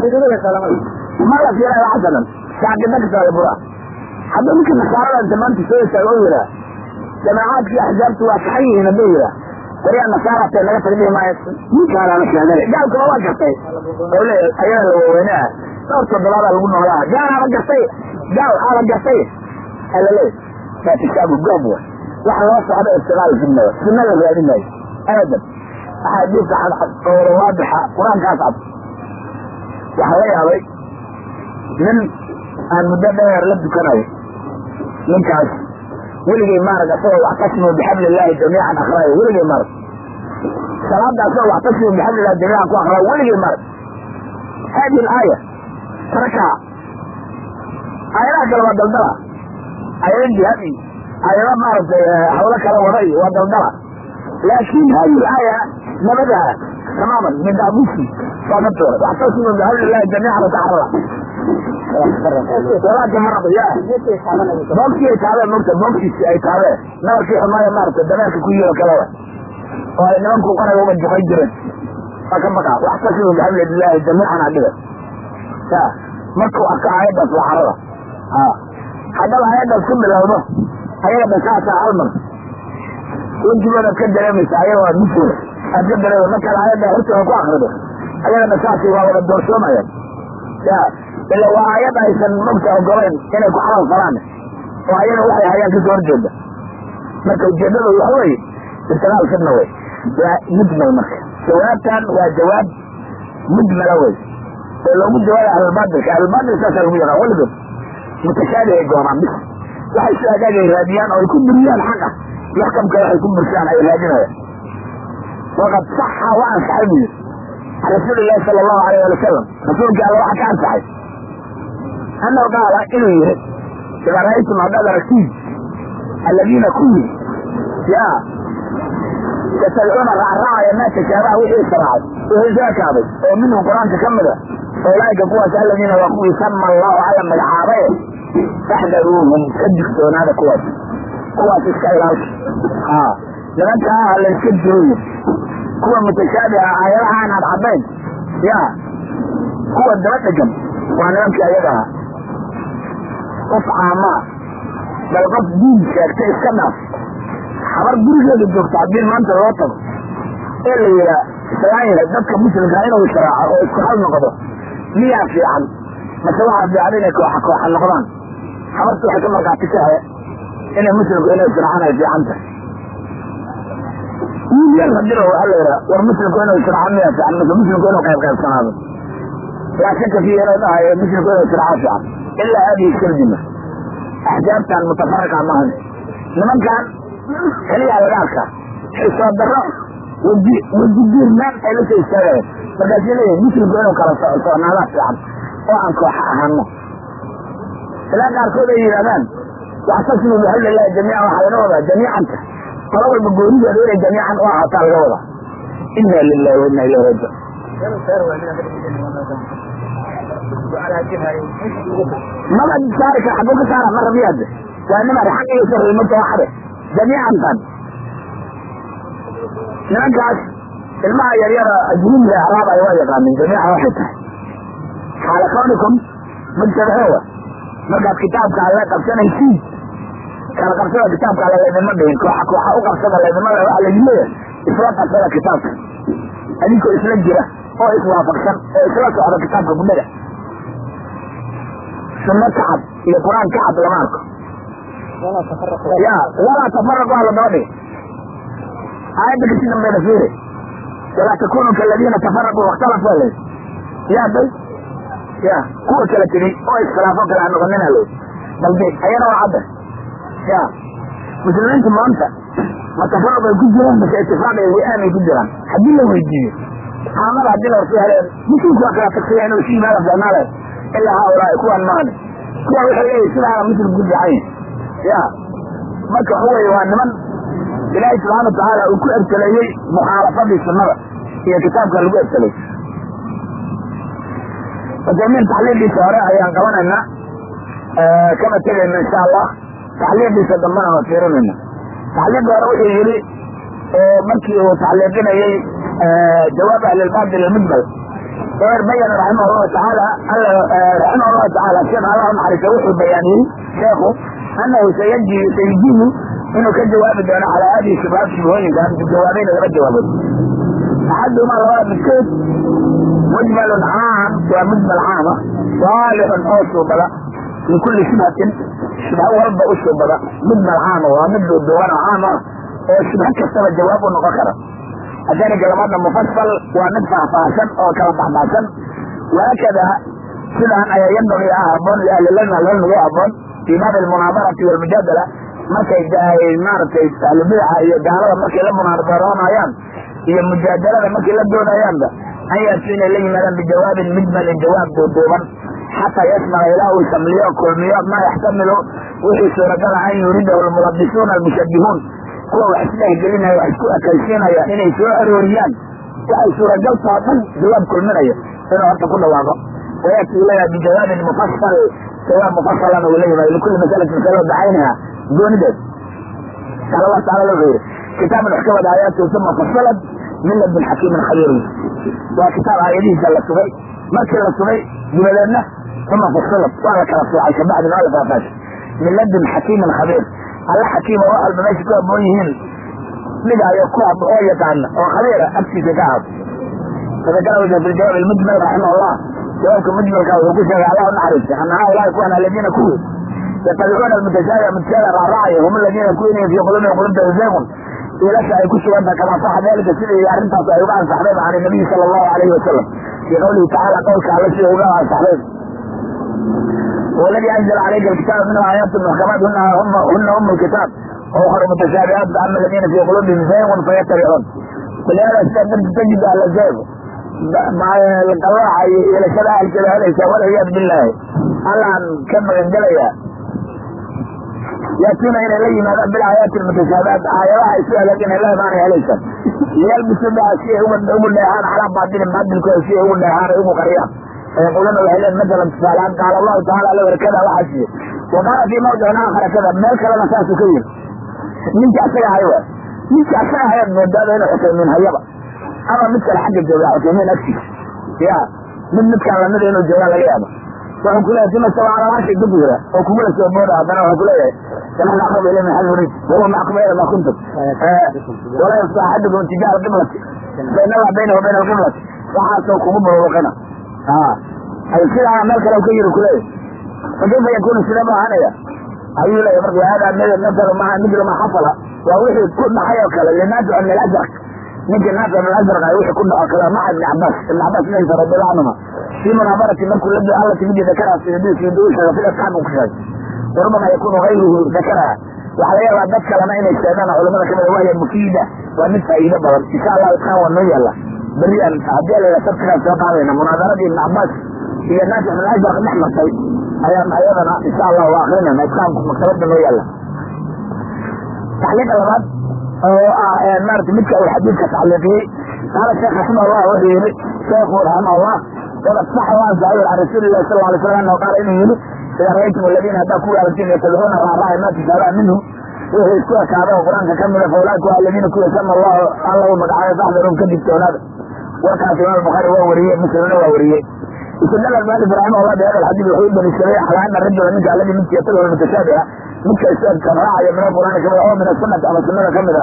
mala fiiraya xasanan saaqida kasaa bura hadda ninka nasaarada inta maanta soo istaaga oo yiraa jamaacaadkii axsaabtu waa saxan yihiin hadduu yiraa wariyaa nasaarata naga tagdhihi maayo ninkaanaana sheeganay gaalkaba waa gartay oo le ayada la waaweynaha dhowr toddobaada lagu noolaa gaal aala gartay gaal aala gartay alale baa kitaabu goob wa waxa loo socda ibtiqaal sunnada sunna la raadin maayo abadan axaadiista oo waadixa qur-aankaas cad waxaa la yaabay nin aan muddo dheer la dukanayo ninkaas weligay maarag asagoo waxtasmu bixabli illaahi jamiican akraayo weligay marag salaada asagoo waxtasmu bixabli illahi jamiican ku akraayo weligay marag hadi alaaya tarakaha aayadaha kale waa daldala aayada jihaadi aayada maaragtay hawlo kala waday waa daldala laakin hadi alaaya nabadaha tamaaman min daabusi waa ka tuuray waxtasmu bixabli illahi jamiican wataxarala salaada maraba ya boogtii ay taabeen mogta boogtiisi ay taabeen nabarkii xumaaya maaragtay dameerka ku yiro kaleba oo ay nimanku qanaga uga juqay jireen waa ka baqa waxtasimu bixablillahi jamiican adhiga ya markuu arko aayaddaas waa carada haddaba aayaddaas ku bilowdo ayaga dhankaasaa halmar wejigooda ad ka dareemaysa ayaga waa midkooda aad ka dareema markaad aayadda hortooda ku akrido ayaga dhankaasi waa wada doorsoomayaan ya ila waa aayad aysan mogta ogolayn inay ku xalal falaan oo ayada waxay hayaan kasoo horjeeda marka ujeedada waxa weye ibtiqaal fidna wey waa mujmal marka jawaabtan waa jawaab mujmala wey oo loogu jawaabay ahlulbaatilka ahlulbaatil saasaa lagu yaqaan weligood mutashaabih ay goonaan bis waxay si agaag ay raadiyaan oo ay ku buriyaan xaqa yaxkamka waxay ku burshaan ay raadinayaan waqad saxa wa ansaxay buu yiri can rasuulillahi sala allahu alayh ali wasalam rasuulka alla waxa ka ansaxay annahu qaala inuu yihi idaa ra'aytum haddaad aragtiin aladiina kuwii ya yatabcuuna raacraacaya maa tashaabaha wixii israacay wixii soo ekaaday oo minhu qur-aanka ka mida ulaaika kuwaas aladiina waa kuwii sama allahu alla magacaabaye faxdaruuhum ka digtoonaada kuwaas kuwaas iska ilaalka a nimanka ah layska jooyo kuwa mutashaabiha aayadaha aan ad caddayn ya kuwa daba dhegan waa nimankii ayaga aha qof caamaa bal qof diin sheegtay iska dhaaf habar gurigeeda joogta haddii maanta loo tago ee la yihaa islaan yahay dadka muslimkaa inuu israaco oo isku hal noqdo miyaa fiican mase waxaa fiican inay kooxa kooxa noqdaan habarta waxay ka markaati ka he inay muslimku inay israacaan ay fiican tahay wiil yar hadiro waxaa la yihaa war muslimku inuu israaco miyaa fiican mase muslimku inuu qayb qaybsanaado laa shaka fiihi inuu dhahayo muslimku inuu israaco fiican ilaa haadihi kaldima axjaabtan mutafariqa maahan nimankan keliyaa laga arkaa xiisoo daro weji weji diirnaan ay la soo istaagayaan markaasay leeyihin muslimku inuu kala socnaadaa fiican oo aan kooxa ahaano ilaa qaarkood ay yidhahdaan waxtasimu bixablillahi jamiican waxaa laga wadaa jamiicanta qolo walba goonideeda inay jamiican u ahaataa laga wadaa inna lilahi wa inna ilayhi raajiun maba saari kara xaguu ka saara mara miyaade waa nimar xaq iyo sarrimata waxade jamiicantan nimankaas ilmaha yaryara ajnubiga araab ay waa yaqaanin jamiica waxay tahay xaala kawnikum mujtamaxoowa markaad kitaabka alle qabsanaysiin kala qabsada kitaabka alle laydinma dhihin kooxa kooxa u qabsada laydinma le waxa laydin leeyahay isla qabsada kitaabka adinkoo isla jira oo iswaafaqsan oo isla socda kitaabka gunnada sunno ka cad iyo qur-aan ka cad lama arko ya walaa tafaraq waa la daba dhigay aayadda kasi dambeeda fiiri walaa takunu kaladiina tafaraquu wakhtalafuu alay ya bay ya kuwa kala tegey oo iskhilaafo kale ha noqonina ley balde ayana waa cadda ya muslimiinta maanta ma tafarruq ay ku jiraan mase itifaaq ay way-aan ay ku jiraan haddii la weydiiyo caamada haddii la warsu heleen muslimku waa kala tagsaya inuu isu yimaada fiicnaale ilaa haaulaai kuwaan maane kuwa waxay leeyihin sidaana muslimku ku fiican ya marka waxa weye waa niman ilaahay subxaana watacaala uu ku ebteleeyey mukhaalafadii sunnada iyo kitaabka lagu ebteley min taxliildiisa hore ayaan qabanaynaa kama tegayna insha allah taxliildiisa dambana waa fiirinayna taxliilka hore wuxuu yidhi markii uu taxliiqinayey jawaab ahlilbaadil almujmal eer bayana raximah allahu tacaala raximah allahu tacaala sheekh allah unaxariisa wuxuu bayaaniyey sheekhu annahu sayaji sayijiyu inuu ka jawaabi doono calaa haadihi shubahaat shubhooyinkan jawaabayna laba jawaabood axadumaa labada midkood mujmalun caam waa mujmal caama saalixun oo suubada min kulli shubhatin shubha walba u suubada mujmal caama waa mid duuduuban oo caam ah oo shubha kastaba jawaab u noqon kara adaniga labaadna mufasal waa mid faahfaahsan oo kala baxbaxsan waakada sidaan ayaa yanbagii ah haboon liahlililmi alcilmiga haboon fii baabi almunaadarati walmujaadala markay maaragtay ahlubidaca iyo gaalada markay la munaadaroonayaan iyo mujaadalada markay la doonayaanba an yaatu inay la yimaadaan bijawaabin mujmalin jawaab duuduuban xataa yasmaca ilaa uu shamliyo kulmiyo maa yaxtamilu wixii suuragala an yuridahu almulabisuuna almushabihuun kuwa wax isdhehgelinaya wax isku ekaysiinaya inay soo arooriyaan waxay suuragal taha dhan jawaab kulminayo inuu horta ku dhawaaqo wayaati uu leeyahay bijawaabin mufasal jawaab mufasalan uu la yimaado likulli masalatin masalo bacayniha goonideed qaala allahu tacala wuxuu yidhi kitaabun axkamad aayaatu uma fasalad min ladun xakiimin khabiirin waa kitaab aayadihiisa la sugay markii la sugay dibadeedna uma fasalad waa la kala soocay kabacdin waa la faafaash min ladun xakiimin khabiir alla xakiima wax walba meesha ku haboon yihiin dhigaayo ku hab oo yaqaana oo khabiira agtiisa ka ahad fadakara wajha fi ljawaab almujmal raximah allah jawaabka mujmalka wuxuu ku sheegay allah unaxariista ana haulaai kuwan aladiina kuwi yatabicuuna almutashaabiha mutashaabih raaracaya hum aladiina kuwinaya fii qulubihim qulubta zaygun iilasha ay ku sugantaha kamaa saxa dalika sidii arrintaas ay uga ansaxdayba can nabiyi sala allahu alayhi wasalam fii qawlihi tacaala qowlka alle sida uga ansaxday والذي أنزل عليك الكتاب منه آيات محكمات هن هن أم الكتاب وأخر متشابهات فأما الذين في قلوبهم زيغ فيتبعون ولهذا تجد أهل الزيغ مع القراءة إلى شرع الكلام ليس والعياذ بالله الآن كم من جليا يأتون إلى إليه ماذا بالآيات المتشابهات آيات يسوع لكن الله معنى ليس يلبسوا بها شيء هو الليهان على بعضهم بعض كل شيء هو الليهان هو قريان فيقولون العلم مثلا فلان قال الله تعالى له كذا وحشي وقال في موضع آخر كذا ما كلام أساس كثير منك أسرع هيوة منك أسرع هيوة من الدابة هنا حسين هيوة أما مثل الحق الجواب حسين أكسي يا من مثل على مدى إنه الجواب لقيامة وهم كلها ثم استوى على رأس الدبورة وكمولة سيبورة أبنى وهم كلها كما نقرب إليه من حل نريد وهو معكم إلى ما كنتم ولا يستطيع أحدكم تجاه القبلة بين الله بينه وبين القبلة وحاسوا قبوبه وقنا اه اي كده عملك لو كيرو كله فكيف يكون السلام عنيا ايوه لا يبقى هذا مثل مع مثل ما حصل ووحي كل حياه وكلا للناس من الازرق نجي الناس من الازرق يوحي كل اكلا مع ابن عباس ابن عباس ليس رضي الله عنهما في مناظره من كل ابن الله تجي ذكرها في حديث في دوش في الاصحاب وكذا وربما يكون غيره ذكرها وعليها بعد كلام ان الشيطان علماء كما وهي مفيده ونفع الى بلد ان شاء الله يتخاون ويا الله بريئا عدي على تفكير الشيطان علينا مناظره ابن عباس هي الناس من الازرق نحن الطيب ايام ايامنا ان شاء الله واخرنا ما يتخانكم مكتبنا ويا الله تعليق الغد مارت مكة والحديث كتعليقه قال الشيخ رحمه الله وحيه شيخ رحمه الله وقد صح وانزع عن رسول الله صلى الله عليه وسلم انه قال انه يلي اذا رايتم الذين اتاكوا على الدين يتبعون الراعي ما تشابه منه وهي اسكوا كعبه وقران كمل فاولئك الذين كل سمى الله الله ومدعاه فاحذرهم كذب هذا وكان في الامام البخاري وهو وريه مسلم وهو وريه يستدل المؤلف رحمه الله بهذا الحديث يحيي بن الشريع على ان الرجل منك الذي منك يتبع المتشابهه منك يسال كما راعي من القران كما هو من السنه او السنه كما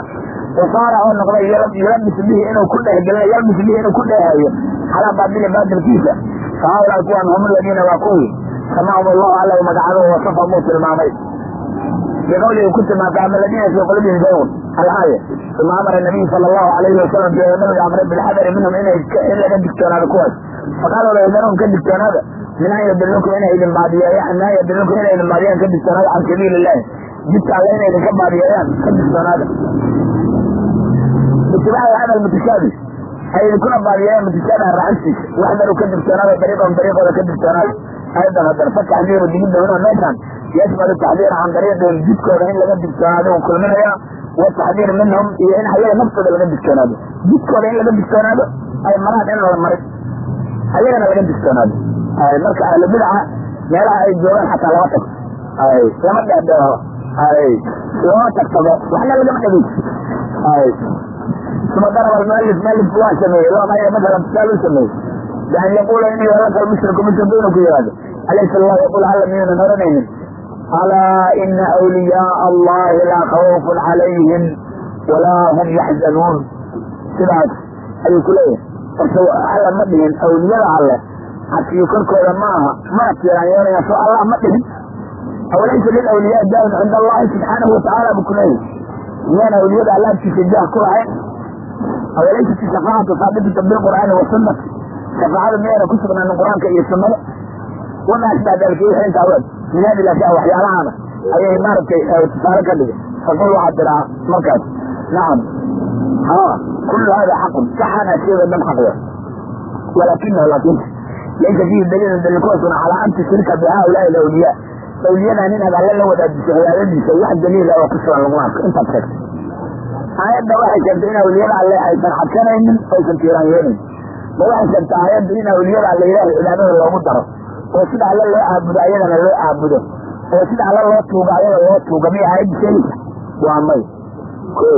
wasaara oo noqday yalbis bihi inuu ku dhehgelina yalbis bihi inuu ku dheehayo calaa baadili baadilkiisa fahaulaa kuwan hum aladiina waa kuwii samaahum allahu alla u magacaabo wasafa muu tilmaamay biqawlihi ku tilmaamay faama aladiina fii qulubihim zaygun alaaya uma amara nabiyu sala allahu alayhi wasalam bi nabiga amray bilxadari minhum inay in laga digtoonaado kuwaas faqaala ladanum ka digtoonaada min an yadillukum inay idin baadiyeeyaan min an yadillukum inay idin baadiyaan ka digtoonaada can sabiili illahi jidka alle inay idinka baadiyeeyaan ka digtoonaada bitibaaci hada almutashaabih ay idinkuna baadiyeeyaan mutashaabiha raacistiisa waxdaru ka digtoonaada dariiqahum dariiqooda ka digtoonaada aydan haddana fa taxdiiru digidda huna meeshaan yashmalu taxdiira can dariiqihim jidkooda in laga digtoonaado uu kulminaya wataxdiir minhum iyo in ayaga naftooda laga digtoonaado jidkooda in laga digtoonaado ay maraan in la marin ayagana laga digtoonaado marka ahlu bidaca meelaha ay joogaan xataa lama tagto lama dheedheeho lama tagtabo waxna lagama dhegeyso uma daraba almualif mualifku waa sameeyey loo maya masalan tusaal u sameeyey bian yaquula inuu laka almushriku mushriku inuu ku yihahdo alaysa allah yaqul alla miyuunan oranaynin alaa ina awliyaaa allahi laa khawfun calayhim walaa hum yaxzanuun sidaas ayuu ku leeyahay orta alla ma dhihin awliyada alle cabsiyo korkooda ma aha mana tiiraanyoonaya soo allah ma dhihin awalaysa lilawliyaa daa'in cinda allahi subxaanahu watacaala buu ku leeyahay miyaan awliyada alla agtiisa jaah ku lahayn awalaysat shafaacatu saabitatan bilqur'aani wasunati shafaacada miyayna ku sugnaanin qur-aanka iyo sunnada wamaa ashbaha dalika wixii intaa waad min hadi lasyaa waxyaalahaana ayay maaragtay tusaale ka dhigay faqul waxaad tiraa markaas nacam ha kullu hada xaqun saxana sheega dhan xaqya walakinahu laakin laysa fiihi daliilun dalil kuwasuna calaa an tushrika bihaulaai alawliyaa awliyadan inaad alla la wadaajiso cibaadadiisa wax daliila oo ku sugan laguma arko intaad sheegtay aayadda waxay sheegtay in awliyada alle aysan xadsanaynin aysan tiiraanyeenin ma waxay sheegtay aayadda in awliyada alle ilaahay cibaadada loogu daro oo sida alle loo aabudo ayadana loo aabudo oo sida alle loo tuugo ayada loo tuuga miya aayadda sheegaysa waa may ko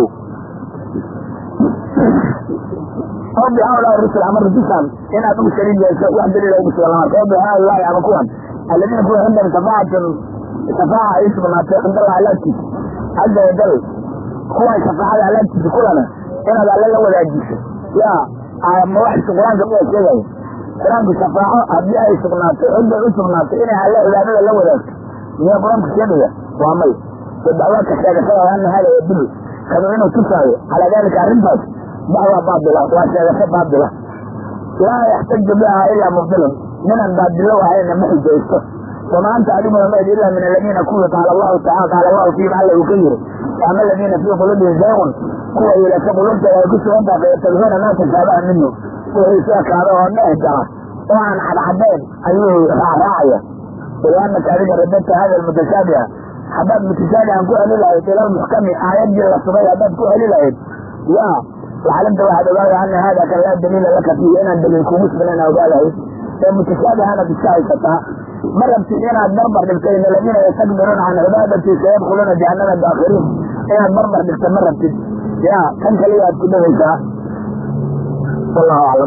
oo bihaulaa rusul ama rusushan inaad ugu shariig yeesho wax daliila ugu sugan lama arko oo bihaulahi ama kuwan aladiina kuwa cindahum shafaacatun shafaaca ay sugnaatay cinda allah alaagtiisa caza wajal kuwan shafaacada alaagtiisa kulana inaad alle la wadaajiso yaa ma wax qur-aanka miyaa sheegaya qur-aanku shafaaco haddii ay sugnaato cidday u sugnaato inay alle cibaadada la wadaagto miyaa qur-aanku sheegaya waa may dacwaadka sheegashada ana hada yadullu kanu inuu tusaayo calaa dalika arrintaas dacwa baatila waa sheegasho baatila laa yaxtaju biha ilaa mubtilun minan baadilo ahayna ma xujaysto wama anta adiguna mayd ilaa min aladiina kuwii qaala allahu taala qaala allahu fiihim alla uu ka yiri ama aladiina fii qulubihim zaygun kuwa ilasa qulubtooda ay ku sugan tahay fayatabicuuna maa tashaabaha minhu wixii soo kaada oo dheeh jara oo aan cadcadayn ayuu raacraacaya waliannaka adiga radadta hada almutashaabiha haddaad mutashaabihan ku heli lahayd ila lmuxkami aayaddii la sugay haddaad ku heli lahayd yaa lacalimta waxaad ogaada ana hada kan laa daliila laka fiihi inaan daliil kugu sugnayn ogaadahayd ee mutashaabihanaad iska haysataa ma rabtid inaad barbar dhigto in aladiina yastakbiruuna can cibaadati sayadkhuluuna jahannama daakhiriin inaad barbar dhigto ma rabtid yaa kan kaliya aad ku dhegaysaa wallahu aclam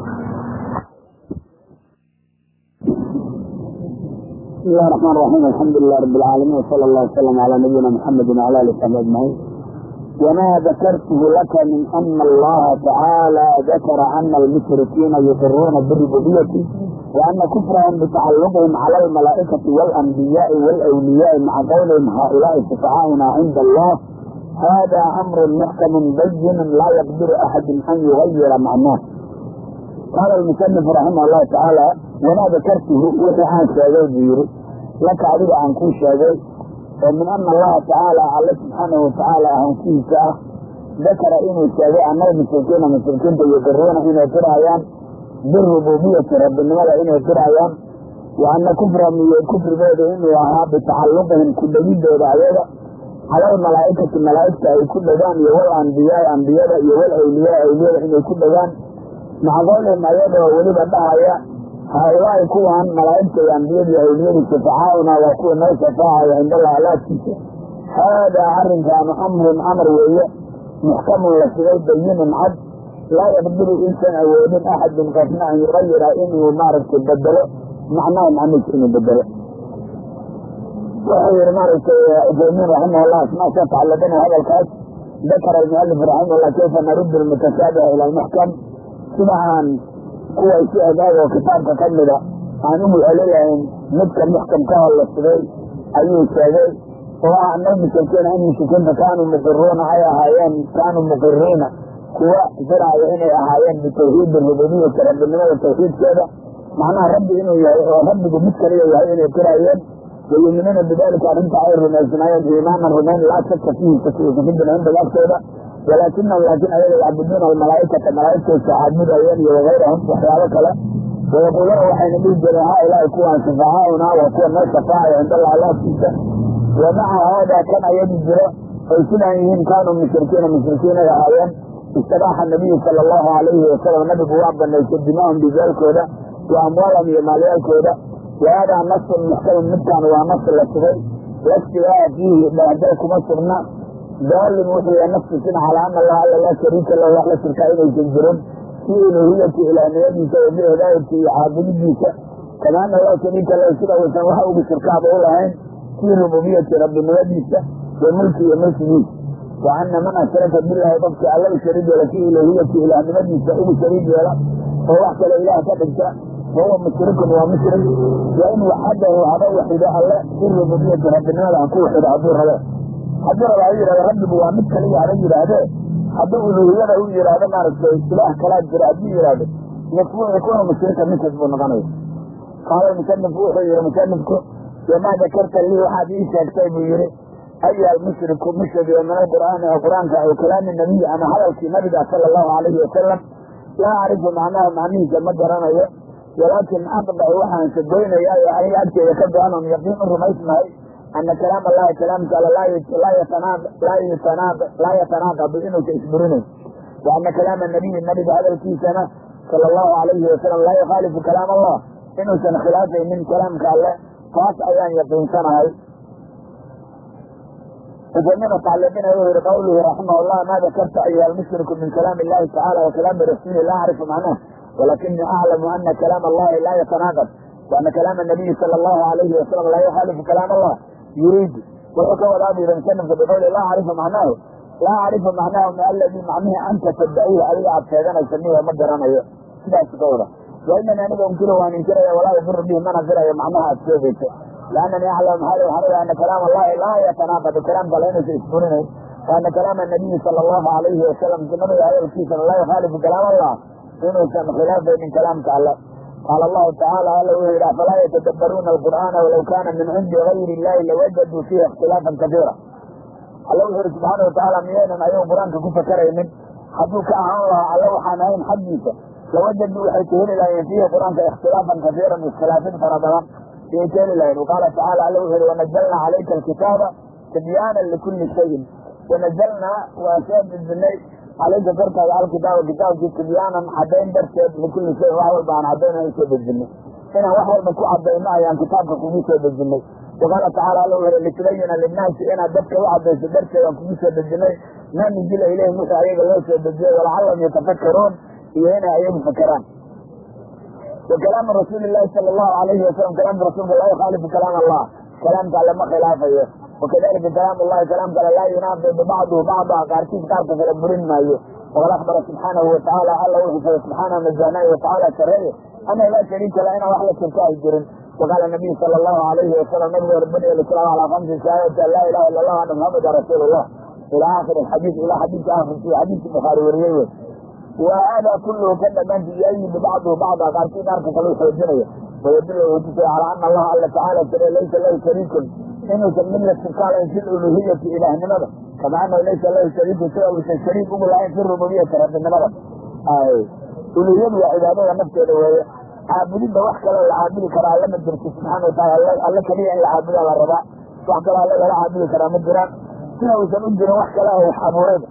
بسم الله الرحمن الرحيم الحمد لله رب العالمين وصلى الله وسلم على نبينا محمد وعلى اله وصحبه اجمعين. وما ذكرته لك من ان الله تعالى ذكر ان المشركين يقرون بالربوبيه وان كفرهم بتعلقهم على الملائكه والانبياء والاولياء مع قولهم هؤلاء شفعاؤنا عند الله هذا امر محكم بين لا يقدر احد ان يغير معناه. قال المصنف رحمه الله تعالى وما ذكرته وحان شاغي لك عدد عن كل شاغي ومن أن الله تعالى على سبحانه وتعالى عن كل شاء ذكر إنه شاغي أن المشركين المشركين يقرون إنه يقرأيان بالربوبية رب النمالة إنه يقرأيان وأن كفر من الكفر بيد إنه وهاب بتعلقهم كل جيد ودعيادة على الملائكة الملائكة كل ذان يول أنبياء أنبياء يول أولياء أولياء إنه كل ذان مع قولهم أيضا ولد الدعايا هؤلاء كوان ملائكة الأنبياء أولياء شفعاؤنا وكون ما شفاعة عند الله لا تشفع. هذا عرض كان أمر أمر وهي محكم لسيد بين عد لا يقدر إنسان أو يدين أحد من قسمه أن يغير إنه معرفة تبدله معناه معنيش إنه بدله. وغير معرفة جميل رحمه الله اسمع شفع لدينا هذا الكاس ذكر المؤلف رحمه الله كيف نرد المتشابه الى المحكم سمعان هو شيء هذا وكتاب تكمل عنهم العليهم مدك المحكم كهو الصغير أيه الشيء هو أنهم مشركين أن مشركين كانوا مقرون على هايان كانوا مقرين هو زرع عيني أهايان بتوحيد الربوبية رب النمو التوحيد كذا معناه ربي إنه ربي بمثل يهيئين كرايين ويؤمنون بذلك أن انت عير من الزنايات إيمانا رمان لا شك فيه تفيد عند الله كذا ولكنهم لكن أيضا يعبدون الملائكة الملائكة الشعابين أيام وغيرهم وحيالك له ويقولون وحي نبي جميعا إلى يكون شفاعاؤنا ويكون ناس شفاعي عند الله لا سيسا ومع هذا كان يجد فيسنعهم كانوا مشركين مشركين يا استباح النبي صلى الله عليه وسلم النبي بوعد أن يسدماهم بذلك وده وأموالهم يماليال كده وهذا النص المحكم مكان ونص الأسري واستواء فيه بعدك مصرنا ظالم وحي النفس سنة على أن الله لا شريك له وحلا شركائنا يتنجرون في إلهية إلى نبي سيبه ذلك في عابد الجيسة كما أن الله شريك له سنة وسنوحه بشركاء بأولهين في ربوبية رب النبي وملك وملك بيه وأن من أشرك بالله يبقى على شريك ولا في إلهية إلى نبي سيبه شريك ولا فهو أحسن إله كبنسا وهو مشرك ومشرك وإن وحده هذا وحده الله في ربوبية رب النبي أكون حد عبور هذا حضر العير يا رب بوامدك لي على هذا حضر له يرى هذا ما رأيت إله كلام جرادي هذا نفوه يكون مشركا مثل بنغنيه قال المسلم فوق غير مسلم وما ذكرت لي حديث كتاب يري أي المشرك مشرك من القرآن أو القرآن أو كلام النبي أنا هذا في النبي صلى الله عليه وسلم لا أعرف معناه معنيه كما جرانا ولكن أطبع وحن سبين يا أي أنت يكاد أنهم يقين الرميس معي أن كلام الله كلام قال لا لا يتناقض لا يتناقض لا يتناقض بإنه تشبرونه وأن كلام النبي النبي بهذا الكيسنة صلى الله عليه وسلم لا يخالف كلام الله إنه سن خلافه من كلام الله خاص أيان يقين سنة فجميع الطالبين يظهر قوله رحمه الله ما ذكرت أيها المشرك من كلام الله تعالى وكلام رسوله لا أعرف معناه ولكني أعلم أن كلام الله لا يتناقض وأن كلام النبي صلى الله عليه وسلم لا يخالف كلام الله يريد وحكى الأبي بن سلم فبقول لا أعرف معناه لا أعرف معناه ما الذي معناه أنت تدعيه أي عبتادنا يسميه مدرنا كده تقوله وإنني أنا أنكره وأن أنكره ولا يضر به من أنكره معناها أتشوفه لأنني أعلم هذا وهذا أن كلام الله لا يتناقض بكلام بلين سيسكونه وأن كلام النبي صلى الله عليه وسلم كما يقول الكيس لا يخالف كلام الله إنه كان خلافه من كلام تعالى قال الله تعالى فلا يتدبرون القرآن ولو كان من عند غير الله لوجدوا فيه اختلافا كثيرا الله سبحانه وتعالى ميانا أيها القرآن كيف كريم حدوك الله على وحنين حديثة لوجدوا حيثهن لا فيه القرآن اختلافا كثيرا واختلافا فرضا في كل الله وقال تعالى ونزلنا عليك الكتاب تبيانا لكل شيء ونزلنا وأشياء بالذنين عليك فرقة على الكتاب والكتاب جيت تبيانا عدين درسات لكل شيء وحول بان عدين يسوى بالذنين هنا وحول مكو عدين معي عن كتابك وميسوى بالذنين وقال تعالى لتبين للناس هنا دبك واحد درسة وميسوى بالذنين ما نجيل إليه موسى عيب الله يسوى بالذنين ولعلهم يتفكرون هنا أيام فكران وكلام رسول الله صلى الله عليه وسلم كلام رسول الله يخالف كلام الله كلام تعالى ما خلافه وكذلك كلام الله كلام قال لا ينافي ببعضه بعضا قارتين قارتة في الأمرين ما هي وقال أخبر سبحانه وتعالى الله سبحانه مجانا وتعالى شرعيه أنا لا شريك لا أنا وحلة شركاء الجرن وقال النبي صلى الله عليه وسلم نبي ربنا الإسلام على خمس شهادة لا إله إلا الله أن محمد رسول الله إلى آخر الحديث إلى حديث آخر في حديث البخاري وريوه وهذا كله كان من يأيي ببعضه بعضا قارتين قارتة فلوس الجنية ويدل ويتسع على أن الله الله تعالى ليس له شريك إنه سمين الشركاء في الألوهية إله النمضة كما أنه ليس له شريك سوى الشريك أم العين في الربوبية رب النمضة أي ألوهية وعبادة نفسه الألوهية عابدين بوحكة للعابد كرا لما الدرس سبحانه وتعالى الله كبير العابد على الرباء وحكة الله لا عابد كرا مدرا سنو سنجر وحكة له حمورين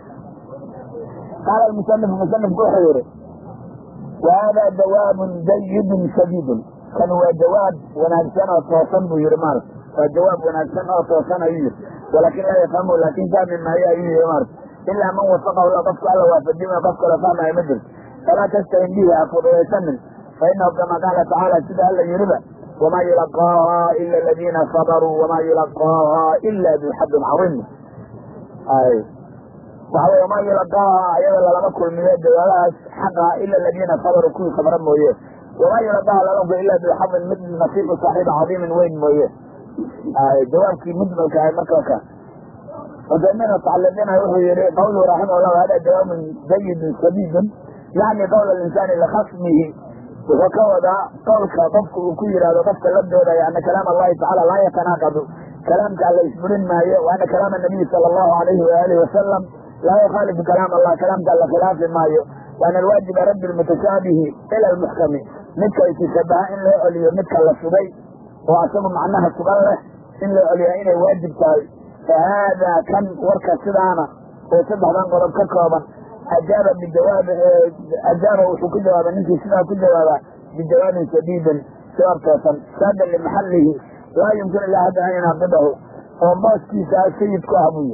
قال المسلم المسلم كل حيوره وهذا جواب جيد شديد كان هو جواب ونهجسنا وتوصنه يرمارس فالجواب ونهجسنا وتوصنه يجير ولكن لا يفهمه لكن كان مما هي يرمارس إلا من وفقه الله بفق الله وفديما بفق لفهمه يمدر فلا تستهن به أفضل ويسمن فإنه كما قال تعالى سيدة ألا يربى وما يلقاها إلا الذين صبروا وما يلقاها إلا ذو حد عظيم أي وهو ما يلقاها أيضا لما كل من الجوابات حقها إلا الذين صبروا كل صبرا مويه وما يلقاها لهم إلا بحظ مثل نصيب صاحب عظيم وين مويه جواب في مجمل كهي مكركة وزمنا تعلمين يروح قوله رحمه الله هذا جواب جيد سديد يعني قول الإنسان لخصمه وكود قولك ضبط وكير هذا ضبط لبدا يعني كلام الله تعالى لا يتناقض كلامك على يسبرين ما هي وأن كلام النبي صلى الله عليه وآله وسلم لا يخالف كلام الله كلامك على خلاف ما هي وأن الواجب رد المتشابه إلى المحكم مثل يتشبه إن لا يعلي مثل الصبي وأسمى معناها صغيرة إن لا يعلي إنه واجب تاي فهذا كان وركة سدانا وصبح من قرب ككوبا أجاب بالجواب أجاب وشو جوابا ننتي سنة كل جوابا بجواب شديد شرطة سادا لمحله لا يمكن إلا أحد أن يناقضه ومباس كيسا سيد كهبوية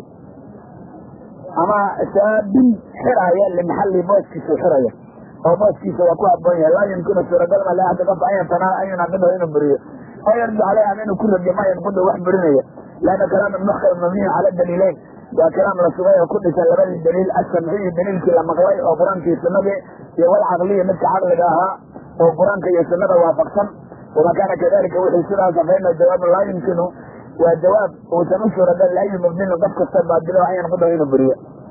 أما ساد حرايا لمحل باس كيسا حرايا ومباس كيسا وكهبوية لا يمكن السورة قلما لا أحد قطع أن يناقضه إنه بريه أو يرجع عليها أنه كل الجماعة ينقضه واحد برنية لأن كلام المخر مبني على الدليلين وكلام رسول الله كل سلمان الدليل السمعي الدليل كلا مغوي أو قرآن في سنة يوال عقلية مثل عقلها أو قرآن في سنة وافقسا وما كان كذلك وحي سنة فإن الجواب لا يمكنه والجواب وتنشر هذا لا يمكن لقفك السبب الدليل عين قدر هنا بريء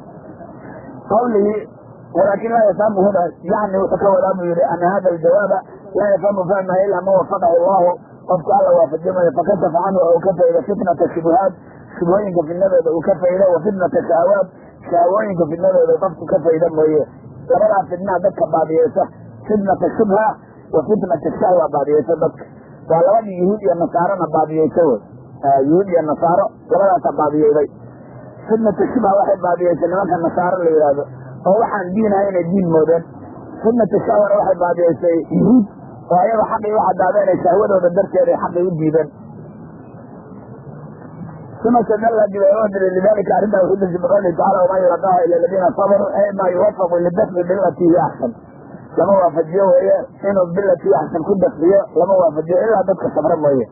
قوله ولكن لا يفهم هنا يعني وتكون أمر أن هذا الجواب لا يفهم فهمه إلا ما وفقه الله قفك الله وفقه فكشف عنه أو كفى إلى فتنة الشبهات شبهوينك في النبي وكفى إليه وفتنة الشهوات شهوينك في النبي وطفت كفى إليه وإيه ورلع فتنة دك بعد يسه فتنة الشبهة وفتنة الشهوة بعد يسه دك وعلى وجه يهودي النصارى بعد يسوه يهودي النصارى ورلع بعد يسوه فتنة الشبهة واحد بعد يسوه لما كان النصارى اللي يراده هو عن دين هين الدين مودن فتنة الشهوة واحد بعد يسوه يهود وأيضا حقي واحد بعدين الشهوة ودرت يدي حقي يجيبا ثم استدل بوادر لذلك عندها وحدة بقوله تعالى وما يرضاها إلا الذين صبروا أي ما يوفق للدفع بالتي هي أحسن لما وافجيه هي إنه بالتي أحسن كل دفعيه لما وافجيه إلا دفع صبرا وهي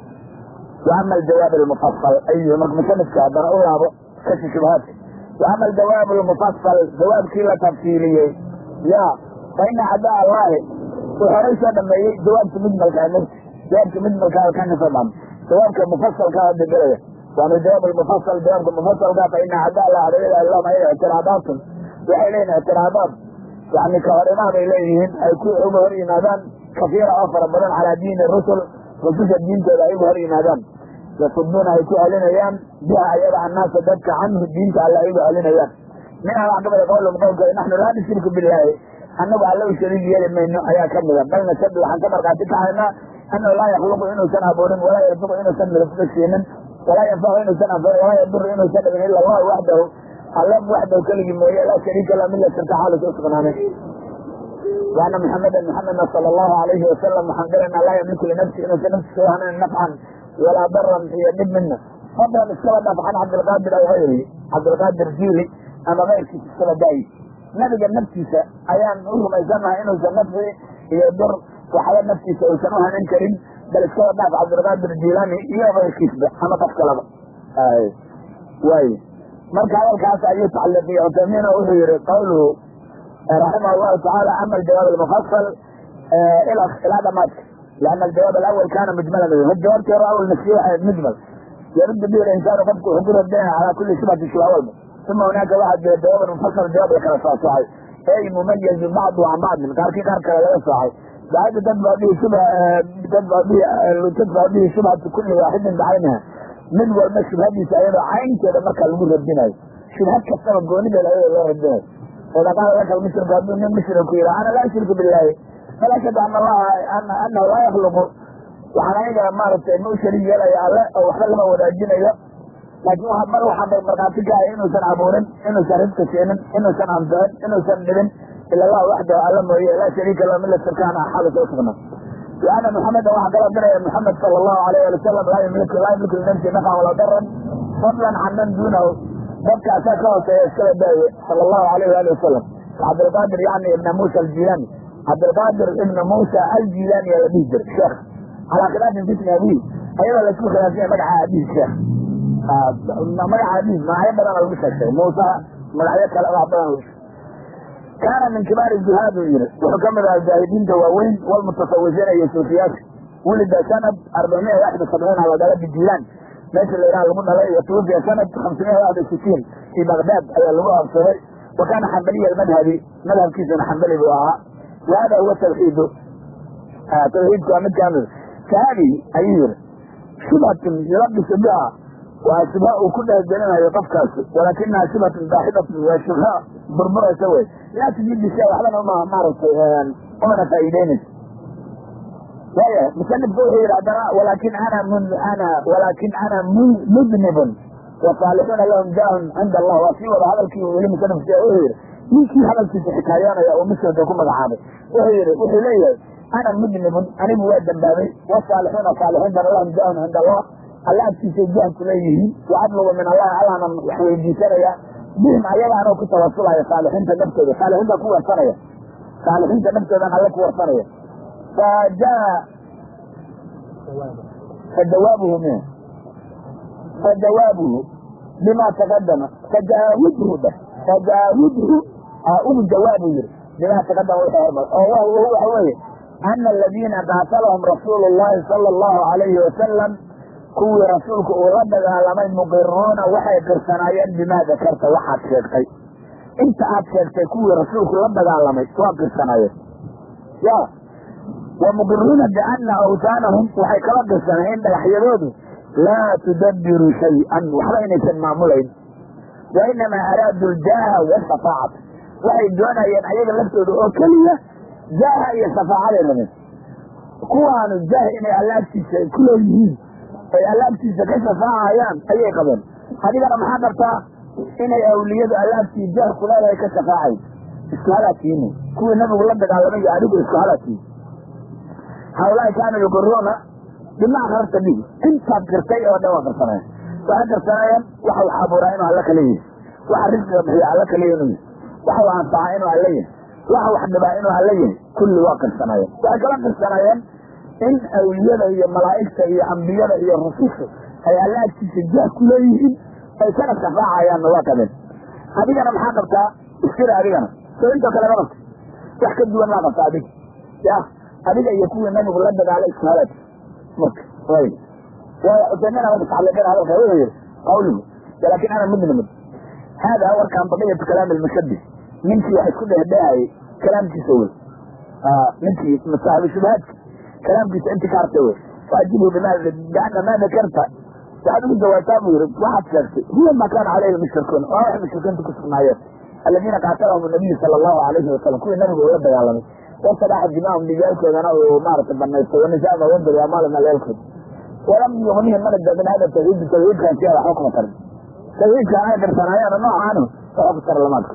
وأما الجواب المفصل أي مكمسنة كهدر أولا كشف شبهات وأما الجواب المفصل جواب كلا تفصيلية يا فإن أعداء الله وحريصة لما جواب مجمل كان جواب مجمل كان فضلا جواب كمفصل كان بالجرية وأن الجواب المفصل الجواب المفصل قال فإن أعداء الله عليه الله ما هي اعتراضات وإلينا اعتراضات يعني كهرمان إليهم يكون عبر إنادان كثيرة أفر بدن على دين الرسل وكيف الدين تلا عبر إنادان يصدون يكون علينا أيام بها يرى الناس ذلك عنه الدين تلا عبر علينا أيام منها عقب يقول لهم قولك نحن لا نشرك بالله أنه على شريك يلي من أيا كملا بل نشد عن كبر قاتك عنا أنه لا يخلق إنه سنة بورن ولا يرزق إنه سنة رفقشين ولا ينفع إنه سنة ولا يضر إنه سنة إلا الله وحده الله وحده كل موية لا شريك له من لا شرك حاله أسقنا منه وأن محمد محمد صلى الله عليه وسلم محمدنا لا يملك لنفسه إنه سنفس سواء نفعا ولا ضرا يجب منه فضلا السبب عن عبد القادر أو غيره عبد القادر جيلي أما غير في السبب داي نبي نفسه أيام نقول ما يسمى إنه سنفسه يضر وحياة نفسه وسموها ننكرين بل السبب نافع عبد القادر الجيلاني يغير كسبه أما تفكلبه أي واي مركا والكاس أن يتعلق في عثمين وغير قوله رحمه الله تعالى أما الجواب المفصل آه إلى إلى دمات لأن الجواب الأول كان مجملا الجواب ترى أول نسيح مجمل يرد به الإنسان فبك حضور الدين على كل شبهة الشواء ثم هناك واحد الجواب المفصل الجواب لك صحيح أي مميز من بعضه عن بعض من كاركي كاركا لا صحيح بعد تتبع به شبهة تتبع به تتبع به شبهة كل واحد بعينها من والمشي بهذه سائرة عين كده مكة المرة الدنيا شبهات كثيرة الجوانب لا إله إلا الله وإذا قال لك المشرك قادون من مشرك ويرى أنا لا أشرك بالله فلا شك أن الله أن أنه لا يخلق وحنا إذا أمارت إنه شريك لا يعلى أو حلما ولا الجنة لكن واحد مرة حد مرقاتك إنه سن عبورن إنه سن رزق سينن إنه سن عمدان إنه سن نبن إلا الله وحده أعلم وهي لا شريك له من السركان حالة أصغنا وأنا محمد واحد قال يا محمد صلى الله عليه وسلم لا يملك لا يملك لنفسه نفعا ولا ضرا فضلا عن من دونه بكى أساكه سيسكر الدائي صلى الله عليه وآله وسلم عبد القادر يعني ابن موسى الجيلاني عبد القادر ابن موسى الجيلاني الذي الشيخ على خلاف في اسم أبيه أيضا لكم خلافية مدعى أبيه الشيخ مدعى أبيه ما يبدأ على المشهد موسى ملعيك الأعضاء. كان من كبار الجهاد وحكم الزاهدين دواوين والمتصوفين اليوسفيات. ولد سنة أربعمائة وواحد وسبعين على بلد الجيلان. ليس اللي يرى لمن الله يتوفي سنة خمسمائة وواحد وستين في بغداد أي اللغة الصغير. وكان حنبلي المذهبي مذهب كيسان حنبلي بواها. وهذا هو التوحيد. آه توحيد كامل كامل. فهذه أيضا شبهة يربي شبهة وشبهة كلها الجنة يتفكس ولكنها شبهة باحثة وشبهة بربرة سوي لا تجد شيء على ما معرف أنا فايدين ويا مسلم فوقي العذراء ولكن أنا من أنا ولكن أنا مذنب وصالحون لهم جاه عند الله وفي وهذا الكي ولي مسلم في أهير من كي هذا الكي في حكايانا يا ومسلم تكون مدعامي أهير وحليا أنا مذنب أنا مواد بابي والصالحون صالحون لهم جاه عند الله الله تسجل كليه وعدلوا من الله على أن يحيي سريا بهم أيضا أنا كنت وصلها يا صالحين تنبتوا صالحين تكون سريا صالحين تنبتوا أن الله كون سريا فجاء فجوابه منه فجوابه بما تقدم فجاوده به فجاوده أقول جوابه بما تقدم وهو هو هو أن الذين قاتلهم رسول الله صلى الله عليه وسلم كوي رسولك وربك على من مقرون وحي كرسنايا بما ذكرت وحد شيخي انت عاد شيخي كوي رسولك ربك على من سواء كرسنايا يا ومقرون بأن أوثانهم وحي كرب السنين يحيرون لا تدبر شيئا وحرين يسمى ملين وإنما أرادوا الجاه والصفاعة وحي دونا ينعيق لفتوا كلية جاه يصفاعة لمن كوان الجاه إني ألاكتي كله يهين ay alaabtiisa ka shafaacayaan ayay qabeen adigana maxaa qabtaa inay awliyadu alaabtii jah kulaada ka shafaacay isku halaatiini kuwii nabigu la dagaalamay adigu isku halaatiini hawlaay kaana yuqirruuna bima akhrarta bihi intaad kirtay oo dhan waa qarsanayaan waxaa qarsanayaan waxa wax abuuraa inuu alla kala yihi waxa risqiga bixiya alla kala yihi waxa wax anfaca inuu alla yihi waxa wax dhibaa inuu alla yihi kulli waa qarsanayaan waxay kala qarsanayaan in awliyada iyo malaa'igta iyo ambiyada iyo rususha ay alaabtiisa jah ku leeyihiin ay kana shafaacayaan waa kamid adigana maxaa qabtaa iskira adigana soo intoo kale ma qabta wax ka duwan maa qabta adig ya adiga iyo kuwii nabigu la dagaalay isku halaad marka way waa usanana wada tacalliqina hadalka wuxuu yidhi qawluhu laakiin ana mudnimid hada warkaan badiyatu kalaam almushabbih ninkii wax isku dhehdheehayay kalaamkiisa wey ninkii masaahibu shubahaadka كلام بيس انت كارتوه واجبه بما لأن ما ذكرت وعدم الزواتاب يرد واحد شرطي هو ما كان عليه المشركون واحد المشركون تكسر معايا الذين قاتلهم النبي صلى الله عليه وسلم كل النبي يقول يا الله وصلاح دماءهم لجالك وغناء ومارة البنيسة والنساء وانظر يا مال ما ليلكم ولم يغنيهم من الجبن هذا التغييد التغييد كان فيها حكم كرم التغييد كان عايدر سنعيان النوع عنه فأكثر لمالكم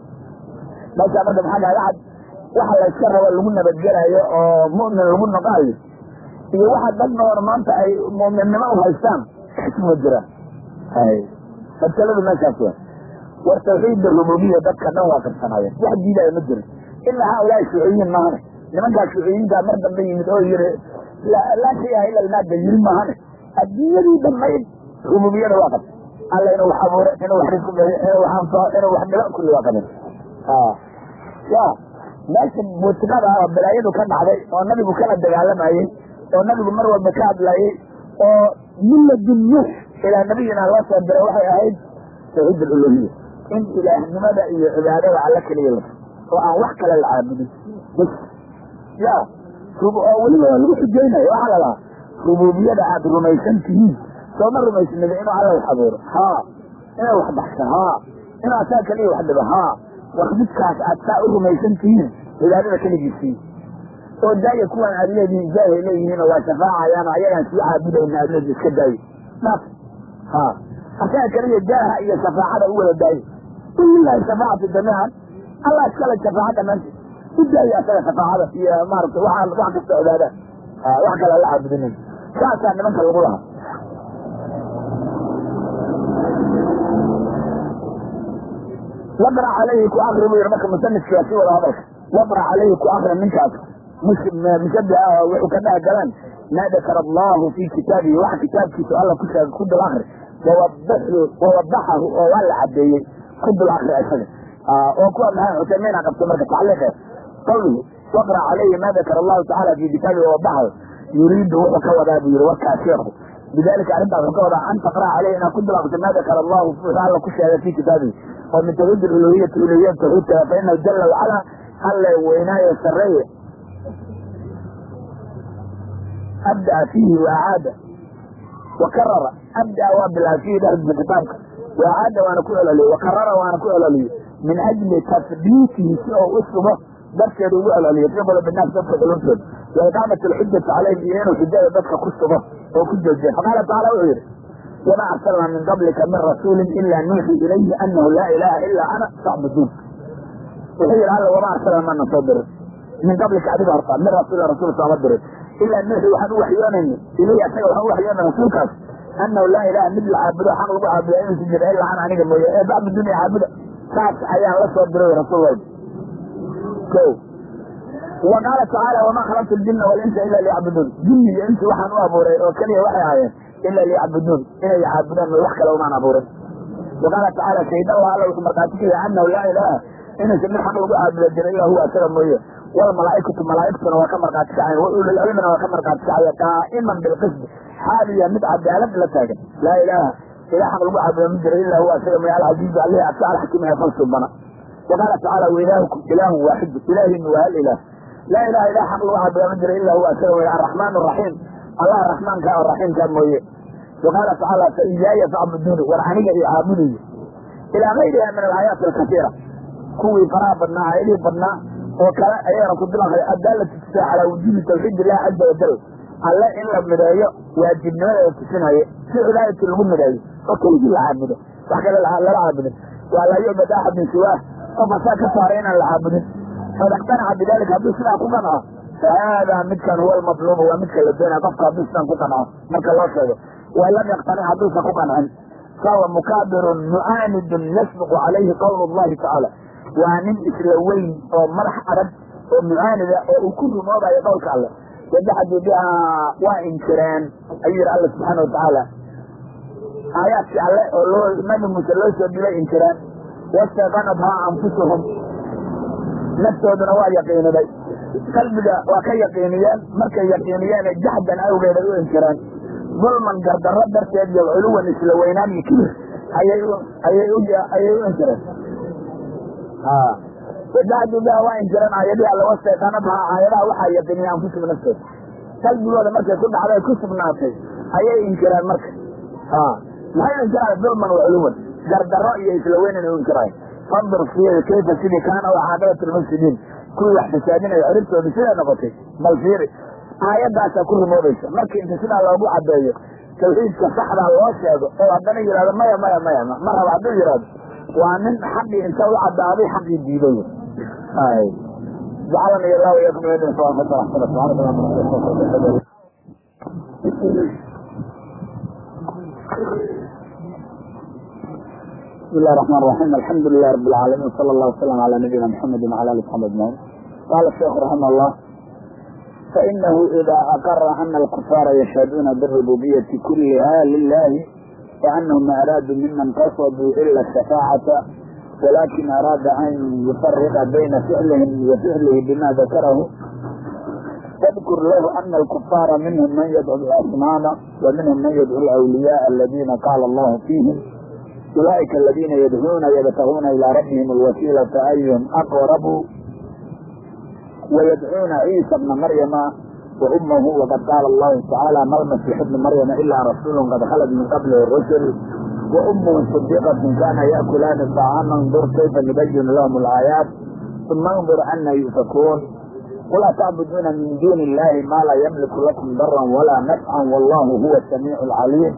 ما شابه حاجة أحد waxa la iska rabo laguna badgarayo oo mu'min lagu noqonayo iyo waxa dad noor maanta ay mu'minnimo u haystaan isma jira hay fadladu ma shaafo war tawxiid rububiyya dadka dhan waa qarsanayeen wax diiday ma jiro illa haulaa shuuciyin maahan nimanka shuuciyiinta mar dambe yimid oo yiri la la shay ila al-maada yiri maahan adduunyadu dhamay rububiyyada waa qad alla inuu wax abuuro inuu wax risqo inuu wax anfaa inuu wax dhibo kulli waa qad ah ya meesha muusikada oo balaayadu ka dhacday oo nabigu kala dagaalamayay oo nabigu mar walba ka hadlayay oo milladun nuux ilaa nabiyina loo soo diray waxay ahayd tawxiid al-uluhiyya in ilaahnimada iyo cibaadada alla kaliya la oo aan wax kale la caabudin bas ya rubu oo weliba lagu xujaynayo waxa la rububiyada aad rumaysan tihiin soo ma rumaysan inuu alla wax abuuro ha inuu wax baxsha ha inuu asaa kaliya wax dhibo ha وخدتكاس أتساء رميسان تهين إذا هذا كليجيسي وداية كوان أدلين جاهي إليه هنا وشفاعة يانا عيانا سيعة بدأ إن أدلين كداي نفس ها أتساء كلية جاهة إيا شفاعة أولا داي كل الله شفاعة في الجميع الله أشكال الشفاعة من الجاهي أتساء شفاعة في مارك وحك السعودة وحك الله بدنين كاسا نمنك الغلها وضع عليه كأخر ويرمك مسنة سياسي ولا هذا وضع عليه كأخر من كاس مش مشبه وكذا كلام ما ذكر الله في كتابه واحد كتاب في سؤال كل كل الآخر ووضحه ووضحه وولع به كنت الآخر أشهد وكوا معاه عثيمين قبل مركز تعليقه قوله واقرأ عليه ما ذكر الله تعالى في كتابه ووضحه يريد هو كوضع بيروكع شيخه بذلك أردت أن كوضع أن تقرأ عليه أنا كنت الآخر ما ذكر الله تعالى كل شيء في كتابه ومن توحيد الألوهية الألوهية توحيد فإنه جل وعلا حل وعناية سرية أبدأ فيه وأعاد وكرر أبدأ وابدأ فيه درس بكتابك وأعاد وأنا كل لي وكرر وأنا كل لي من أجل تثبيته سوء أسلوبه درس يدوء لي يقبل بالناس دفع الأنسل وإقامة الحجة عليه بيين وحجاية دفع كسبه وكجة الجيح فقال تعالى وعير وما أرسلنا من قبلك من رسول إلا نوحي إليه أنه لا إله إلا أنا فاعبدون وحير قال وما أرسلنا من نصدر من قبلك عدد أرطان من رسول رسول صلى إلا النوحي وحن وحيانا إليه أسأل وحن وحيانا رسولك أنه لا إله مثل عابده حق لقوا عابده أين سجد إلا عن عنيك الموية بعد الدنيا عابده خاص حياه الله صدره رسول الله كو وقال تعالى وما خلقت الجن والإنس إلا ليعبدون جن الإنس وحن وأبوري وكليه وحي عين إلا ليعبدون إلا يعبدون ويحكى لو معنا أبوري وقال تعالى شهد الله على وسمتاتك أنه لا إله إن سمي حق لقوا عابده إلا هو أسر الموية والملائكة الملائكة وكما قاتك عين وأولي العلم وكما قاتك عين قائما بالقسم حاليا مدعى بعلم لا تاجد لا إله إلا حق لقوا عابده مجر إلا هو أسر الموية العزيز عليه أفعال حكيمة يفلسوا بنا وقال تعالى وإلهكم إله واحد إله وهل إله لا إله إلا حق لقوا عابده مجر إلا هو أسر الموية الرحمن الرحيم الله الرحمن كان الرحيم كان موية وقال تعالى فإياي فاعبدون ورحنيك يعبدوني إلى غيرها من الآيات الكثيرة كوي فرا بدنا عائلي بدنا وكلا أيها رسول الله الدالة على وجود توحيد الله عز وجل الله إلا بداية واجبنا وتسنها في ولاية الهم بداية وكل جل عابده وحكى للعابده ولا يعبد أحد من سواه وفساك صارين العابده فإذا اقتنع بذلك هدو سنة قنعه فهذا مدكا هو المطلوب ومدكا لدينا تبقى هدو سنة قنعه مدكا الله سيده وإن لم يقتنع هدو سنة قنعه فهو مكابر معاند يسبق عليه قول الله تعالى وعنين إسلوين ومرح عرب ومعاندة وكل موضع يقولك الله يدحدوا بها وإنكران أيها الله سبحانه وتعالى آيات الله من المسلوس بلا إنكران واستغنبها أنفسهم نفسه دنواء يقين بي قلبك وكي يقينيان مركي يقينيان جحدا أو غير إنكران ظلما قرد الردر سيدي العلو الإسلوينان يكير أيها إنكران ها وجاءت بها وإن جرن عيدي على وسط كانتها عيدها وحي يقيني أنفسهم نفسه قلبي هذا مركز كنت عليه كسب ناطي أي إنكران مركز ها ما هي إنكران ظلما وعلوا قرد الرأي يسلوين أنه إنكران فانظر فيه كيف سيدي كان وعادات المسلمين كل واحد سادين يعرفته بسنة نقطي بل فيه آيات داسة كل موضيشة مركز انت سنة على أبو عباية توحيد كصحبة وواسعه وعندنا يراد مايا مايا مايا مرة بعدين يراد ومن حقي انت وعد عليه حقي الدينية هاي جعلني الله وياكم من الانسان فترة احسن سبحانه وتعالى بسم الله الرحمن الرحيم الحمد لله رب العالمين صلى الله وسلم على نبينا محمد وعلى اله وصحبه اجمعين. قال الشيخ رحمه الله فإنه إذا أقر أن الكفار يشهدون بالربوبية كلها لله وأنهم أرادوا ممن قصدوا إلا الشفاعة ولكن أراد أن يفرق بين فعلهم وفعله بما ذكره تذكر له أن الكفار منهم من يدعو الأصنام ومنهم من يدعو الأولياء الذين قال الله فيهم أولئك الذين يدعون يبتغون إلى ربهم الوسيلة أيهم أقرب ويدعون عيسى ابن مريم وأمه وقد قال الله تعالى ما المسيح ابن مريم إلا رسول قد خلت من قبله الرسل وأمه صديقة كان يأكلان الطعام انظر كيف نبين لهم الآيات ثم انظر أن يؤفكون ولا تعبدون من دون الله ما لا يملك لكم ضرا ولا نفعا والله هو السميع العليم.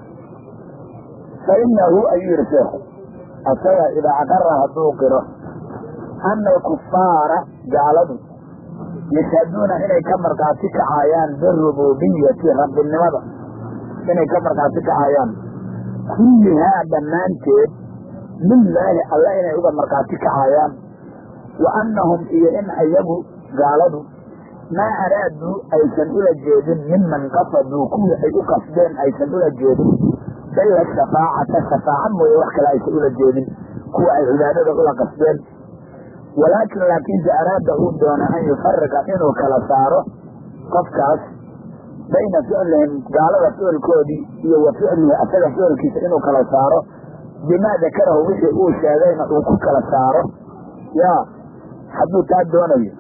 فإنه أي رسول أتى إذا أقرها توقره أن الكفار جعلوا يشهدون إني كمر قاتك عيان بالربوبية رب النوضة إني كمر قاتك عيان كل هذا مانتد من الله الله إني كمر قاتك عيان وأنهم إن أيبوا قالوا ما أرادوا أي سنقول الجيدين ممن قصدوا كل أي قصدين أي سنقول الجيدين بل الشفاعة الشفاعة ويوحك لا يسؤول الجيدين kuwa ay cibaadada ula qasbeen walaakin laakiinse araada uu doona an yufariqa inuu kala saaro qofkaas bayna ficlihim gaalada ficilkoodii iyo wa ficlihi asaga ficilkiisa inuu kala saaro bimaa dakarahu wixii uu sheegayna uu ku kala saaro yaa hadduu taa doonayo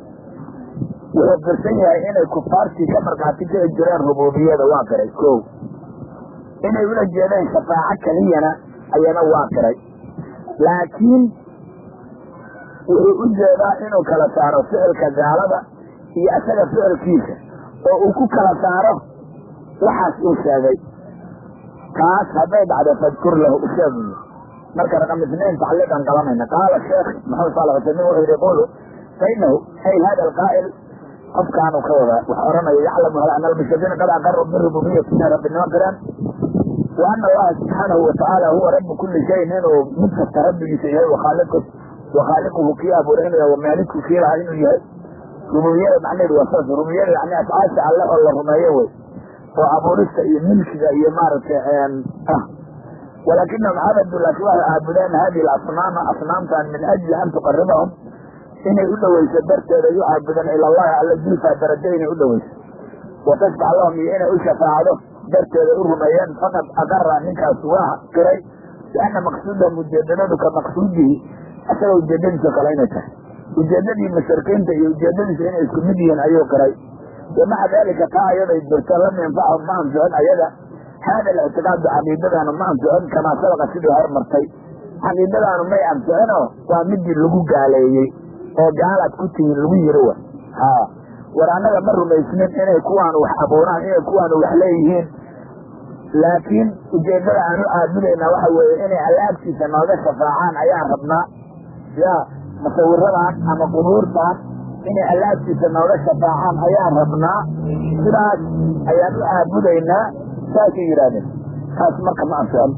wuxuu firsan yahay inay kufaartii ka markhaati kici jireen rubuubiyada waa qiray ko inay ula jeedeen shafaaco keliyana ayana waa qiray laakiin wuxuu u jeedaa inuu kala saaro ficilka gaalada iyo asaga ficilkiisa oo uu ku kala saaro waxaas uu sheegay taas hadday dhacdo fadkur lahu usheegiyo marka raqam isnayn tacliiqan qabanayna qaala sheekh maxamed saalax usaymiin wuxuu yihi qulu fainahu ay hada alqaa'il qofkaanu ka wada wax oranaya yaclamu hal ana almushrikiina qad aqaruu birububiyati inay rabbinimo qiraan wa ana allaha subxaanahu watacaala huwa rabu kuli shayin inuu mid kasta rabbigiisa yahay wakhaaliq wakhaaliquhu kii abuuray inuu yahay wamaaliku kii lahaa inuu yahay rububiyada macnaheedu waa saas rububiyada yani afcaasha alle oo la rumeeyo wey oo abuurista iyo milkiga iyo maaragtay ah walaakinahum cabadu laakiin waxay caabudeen hadihi alasnaama asnaamtan min ajli an tuqaribahum inay u dhaweyso darteeda u caabudeen ila allahi alla zulfaa darajo inay u dhaweyso watashfac lahum iyo inay u shafaacdo darteeda u rumeeyeen faqad aqara ninkaas waa qiray biana maqsuudahum ujeedadadu ka maqsuudihi asaga ujeedadiisa kale inay tahay ujeedadii mushrikiinta iyo ujeedadiisa inay isku mid yihiin ayuu qiray wamaca dalika taa ayaday jirto lam yanfachum ma anficin ayaga hada alictiqaadu caqiidadaanu ma anficin kamaa sabaqa sidii hormartay caqiidadaanu may anficinoo waa midii lagu gaaleeyey oo gaalaad ku tihiin lagu yiri wa ha war annaga ma rumaysnin inay kuwaanu wax abuuraan inay kuwaanu wax leeyihiin laakiin ujeedada aanu aabudaynaa waxa weeye inay alla agtiisa nooga shafaacaan ayaan rabnaa ya musawiradan ama qubuurtan inay alla agtiisa nooga shafaacaan ayaan rabnaa sidaas ayaan u aabudaynaa saasay yidhahdeen taas marka ma anficin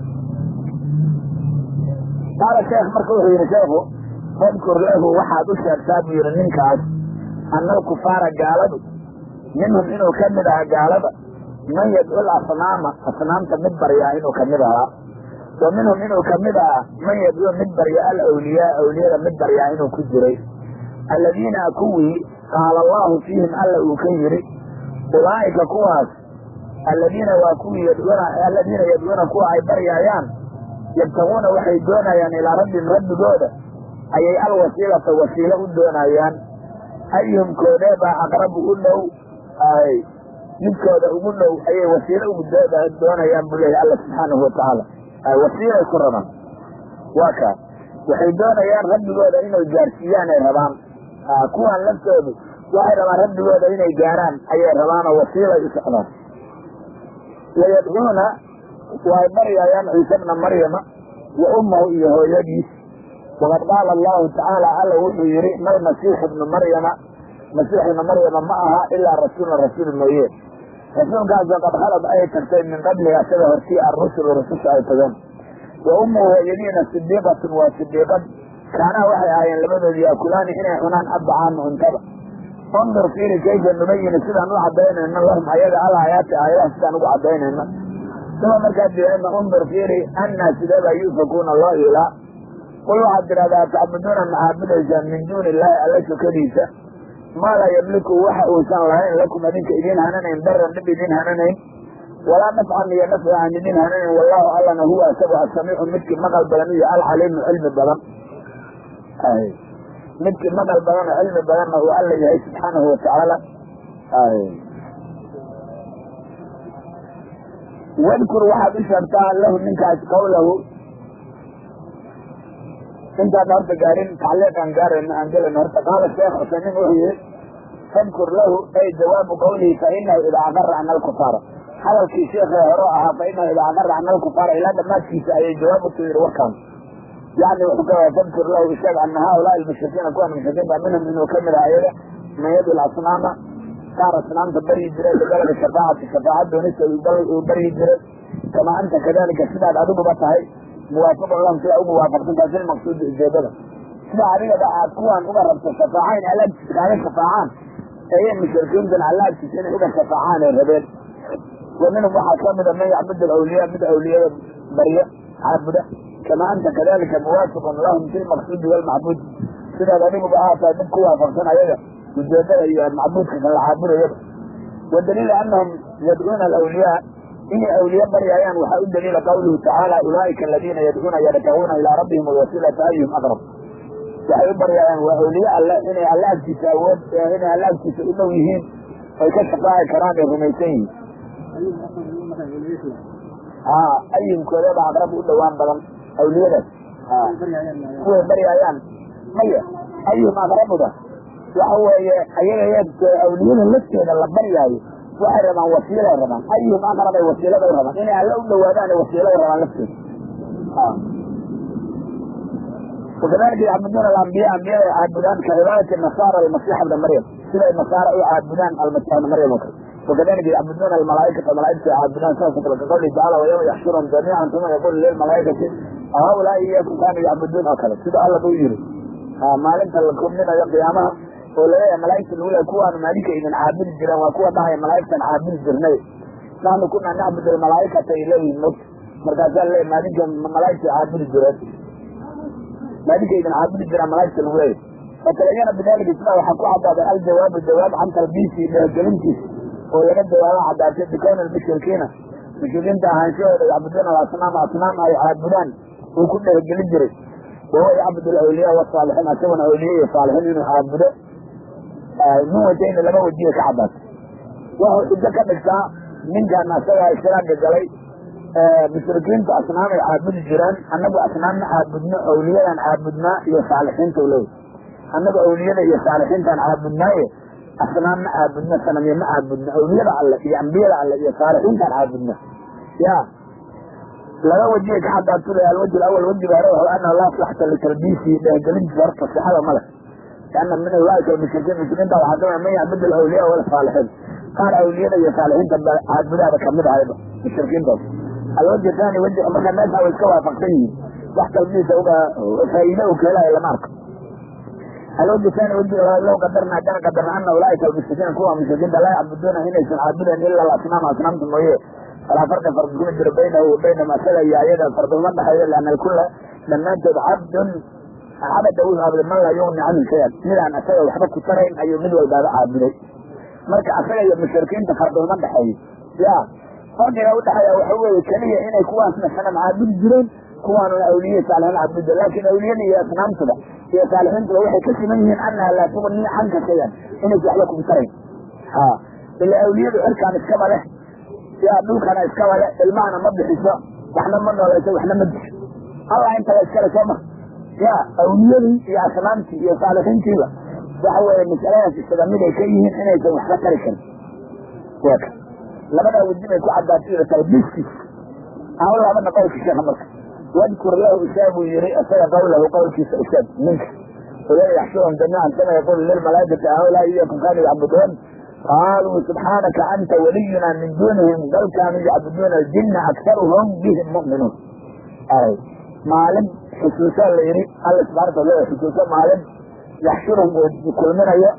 qaala sheekh marka wuxuu yihi sheekhu fadkur lahu waxaad u sheegtaa buu yihi ninkaas ana alkufaara gaaladu minhum inuu ka mid ahaa gaalada man yadcu lasnaama asnaamta mid baryaa inuu kamid ahaa wa minhum inuu kamid ahaa man yadcu mid barya alawliyaa awliyada mid baryaa inuu ku jiray aladiina kuwii qaala allahu fiihim alla uu ka yidhi ulaa'ika kuwaas aladiina waa kuwii yadcuuna aladiina yadcuuna kuwa ay baryaayaan yabtaguuna waxay doonayaan ilaa rabbihim rabbigooda ayay alwasiilata wasiilo u doonayaan ayhum koodee baa aqrabu u dhow ay midkooda ugu dhow ayay wasiilo ugu doonayaan buu leeyahay alla subxaanahu watacaala wasiilay ku rabaan waa kaa waxay doonayaan rabbigooda inay gaarsiiyaan ay rabaan kuwaan laftoodu waxay rabaan rabbigooda inay gaaraan ayay rabaanoo wasiilay u socdaan wayadcuuna way baryayaan ciise bna maryama wa ummahu iyo hooyadiis waqad qaala allahu tacaala alla wuxuu yihi malmasiixu bnu maryama masiix ibnu maryama ma aha ilaa rasuulun rasuul mooye rasuulkaasoo qad khalad ay tagtay min qablihi asaga hortii arrusulu rususha ay tageen wa ummuhu hooyadiina sidiiqatun waa sidiiqad kaanaa waxay ahaayeen labadoodii yakulaani inay cunaan addacaama cuntada undur fiiri kayfa nubayinu sidaan u cadaynayno lahum ayaga alaayaati aayadaha sidaan ugu cadaynayno uma markaad diina undur fiiri annaa sideebaa yu'fakuuna loo ilaa qul waxaad tidhahdaa tacbuduuna ma caabudaysaan min duuni illaahi alla shukadiisa maa laa yamliku waxa uusan lahayn lakum adinka idiin hananayn daran dhib idiin hananayn walaa nafcan iyo nafci aan idiin hananayn wallaahu allana huwa isagu asamiicu midkii maqal badan iyo alcaliimu cilmi badan midkii maqal badan oo cilmi badanna uu alla yahay subxaanahu watacaala wadkur waxaad u sheegtaa lahu ninkaas qawlahu intaan horta gaarin tacliiqaan gaarayno aan gelayno horta qaala sheekh cusaymiin wuxuu yihi fadkur lahu ay jawaabu qawlihi fainahu idaa aqara ana alkufaara hadalkii sheekee hore ahaa fainahu idaa aqara ana alkufaara ilaa dhamaadkiisa ayay jawaab utu yihi warkaan yani wuxuu ka wada fadkur lahu isheeg ana haaulaai almushrikiina kuwan mushrikiinta minhum inuu kamid aha ayaga man yadul asnaama qaar asnaamta baryi jiray bidalabi shafaacati shafaaca doonista uu baryi jiray kamaa anta kadalika sidaad adiguba tahay muwaafaqun lahum sidaa ugu waafaqsantaha fi lmaqsuudi ujeedada sida adigaba aad kuwaan uga rabto shafaacayn alla agtiisa kaaga shafaacaan ayay mushrikiintana alla agtiisa inay uga shafaacaan ay rabeen wa minhum waxaa kamida man yacbud alawliyaa mid awliyada baryo caabuda كما أنت كذلك موافق لهم في المقصود والمعبود سيدا ذلك بآتا من قوة فقصنا يدا مجدد المعبود كان العابد يدا والدليل أنهم يدعون الأولياء إن أولياء بريان وحاول دليل قوله تعالى أولئك الذين يدعون يلجؤون إلى ربهم الوسيلة أيهم أقرب وحاول بريان وأولياء إن الله تساوون إن الله تساوونهم ويكشف الله كرام الرميتين آه أيهم كذا أقرب دوام بلن أولياء آه هو بريان مية أيهم أقرب ده وهو أيها أولياء لسه الله بريان waxay rabaan wasiilo ay rabaan ayuu ma qarabay wasiilada ay rabaan inay alla u dhawaadaan wasiilo ay rabaan lafteed ah وكذلك يعبدون الأنبياء أنبياء يعبدون كعبادة النصارى المسيح ابن مريم سيدة النصارى يعبدون المسيح ابن مريم وكذلك يعبدون الملائكة الملائكة يعبدون سوف كقوله تعالى ويوم يحشرهم جميعا ثم يقول للملائكة هؤلاء إياكم كانوا يعبدون هكذا سيدة الله بيقول ما لم لكم من يوم القيامة ولا ملائكة الأولى كوان مالك إذن عابد الجرى وكوان معي ملائكة عابد الجرنين نحن كنا نعبد الملائكة إليه النص مركزا لي مالك ملائكة عابد الجرى مالك إذن عابد الجرى ملائكة الأولى فتلقينا بذلك اسمه وحكوا عباد الجواب الجواب عن تلبيسي لجلنتي ولقد جواب عباد بكون المشركين مشركين تهانشوا يعبدون الأصنام أصنام أي عابدان وكنا الجلنجري وهو يعبد الأولياء والصالحين أسوان أولياء والصالحين يعبدون نوتين لما وجيه كعبات وهو إذا كان بكتا من كان ناسوا إشراك الجلي مشركين فأصنام عابد الجيران أنبو أصنام عابدنا أولياء عابدنا يصالحين تولي أنبو أولياء يصالحين كان عابدنا أصنام عابدنا سنمين عابدنا أولياء على أنبياء على يصالحين كان عابدنا يا لما وجيه كعبات تولي الوجه الأول وجه بأروه أن الله صلحت لتلبيسي لجلنج فرق الصحابة ملك لأن من أولئك المشركين المشركين ده وحدهم من يعبد الأولياء ولا الصالحين قال أولياء يا صالحين تبع عبد هذا كمدها أيضا المشركين ده الوجه الثاني وجه أما كان الناس أو الكوا فقطين تحت البيت وفايدة وكلا إلى مارك الوجه الثاني وجه لو قدرنا كان قدرنا أن أولئك المشركين كوا المشركين ده لا يعبدون هنا يسون عابدين إلا الأصنام أصنام تنويه فلا فرق فرق بينه وبين ما سلا يعيدا فرق المنطقة لأن الكل لما أنتد عبد عبد أقول هذا ما لا يغني عن الشيء ملا أن أسأل وحبك الترين أي مدوى الباب عابدين مركع أسأل المشركين تفرق المنطقة يا فرق يقول حيا وحوه الكلية هنا كوان سنة عابد جرين كوان الأولياء صالحين عابد لكن أولياء هي أصنام تبع هي صالحين تبع وحي كسي منهم أنها لا تغني عنك شيئا إنك يحلكم الترين ها الأولياء أركان الكمالة يا أبوك أنا الكمالة المعنى مبدح إساء وإحنا منه ولا يسوي إحنا مبدح الله أنت لا إسكالة سوما يا أولياء يا سلامتي يا صالحين كذا فهو المسألة السلامية كيهن إنه يسوي حتى ركن وكذا لما أنا ودينا يكون عدى أسئلة تلبيسي أقول الله أمنا قولك الشيخ مكة واذكر له إساب ويريء أسئلة قوله قولك إساب منك ولا يحشرهم جميعا كما يقول للملائكة هؤلاء إياكم كانوا يعبدون قالوا سبحانك أنت ولينا من دونهم بل كانوا يعبدون الجن أكثرهم بهم مؤمنون أي معلم خصوصا اللي يريد الله سبحانه وتعالى خصوصا معلم يحشرهم وكل من أيها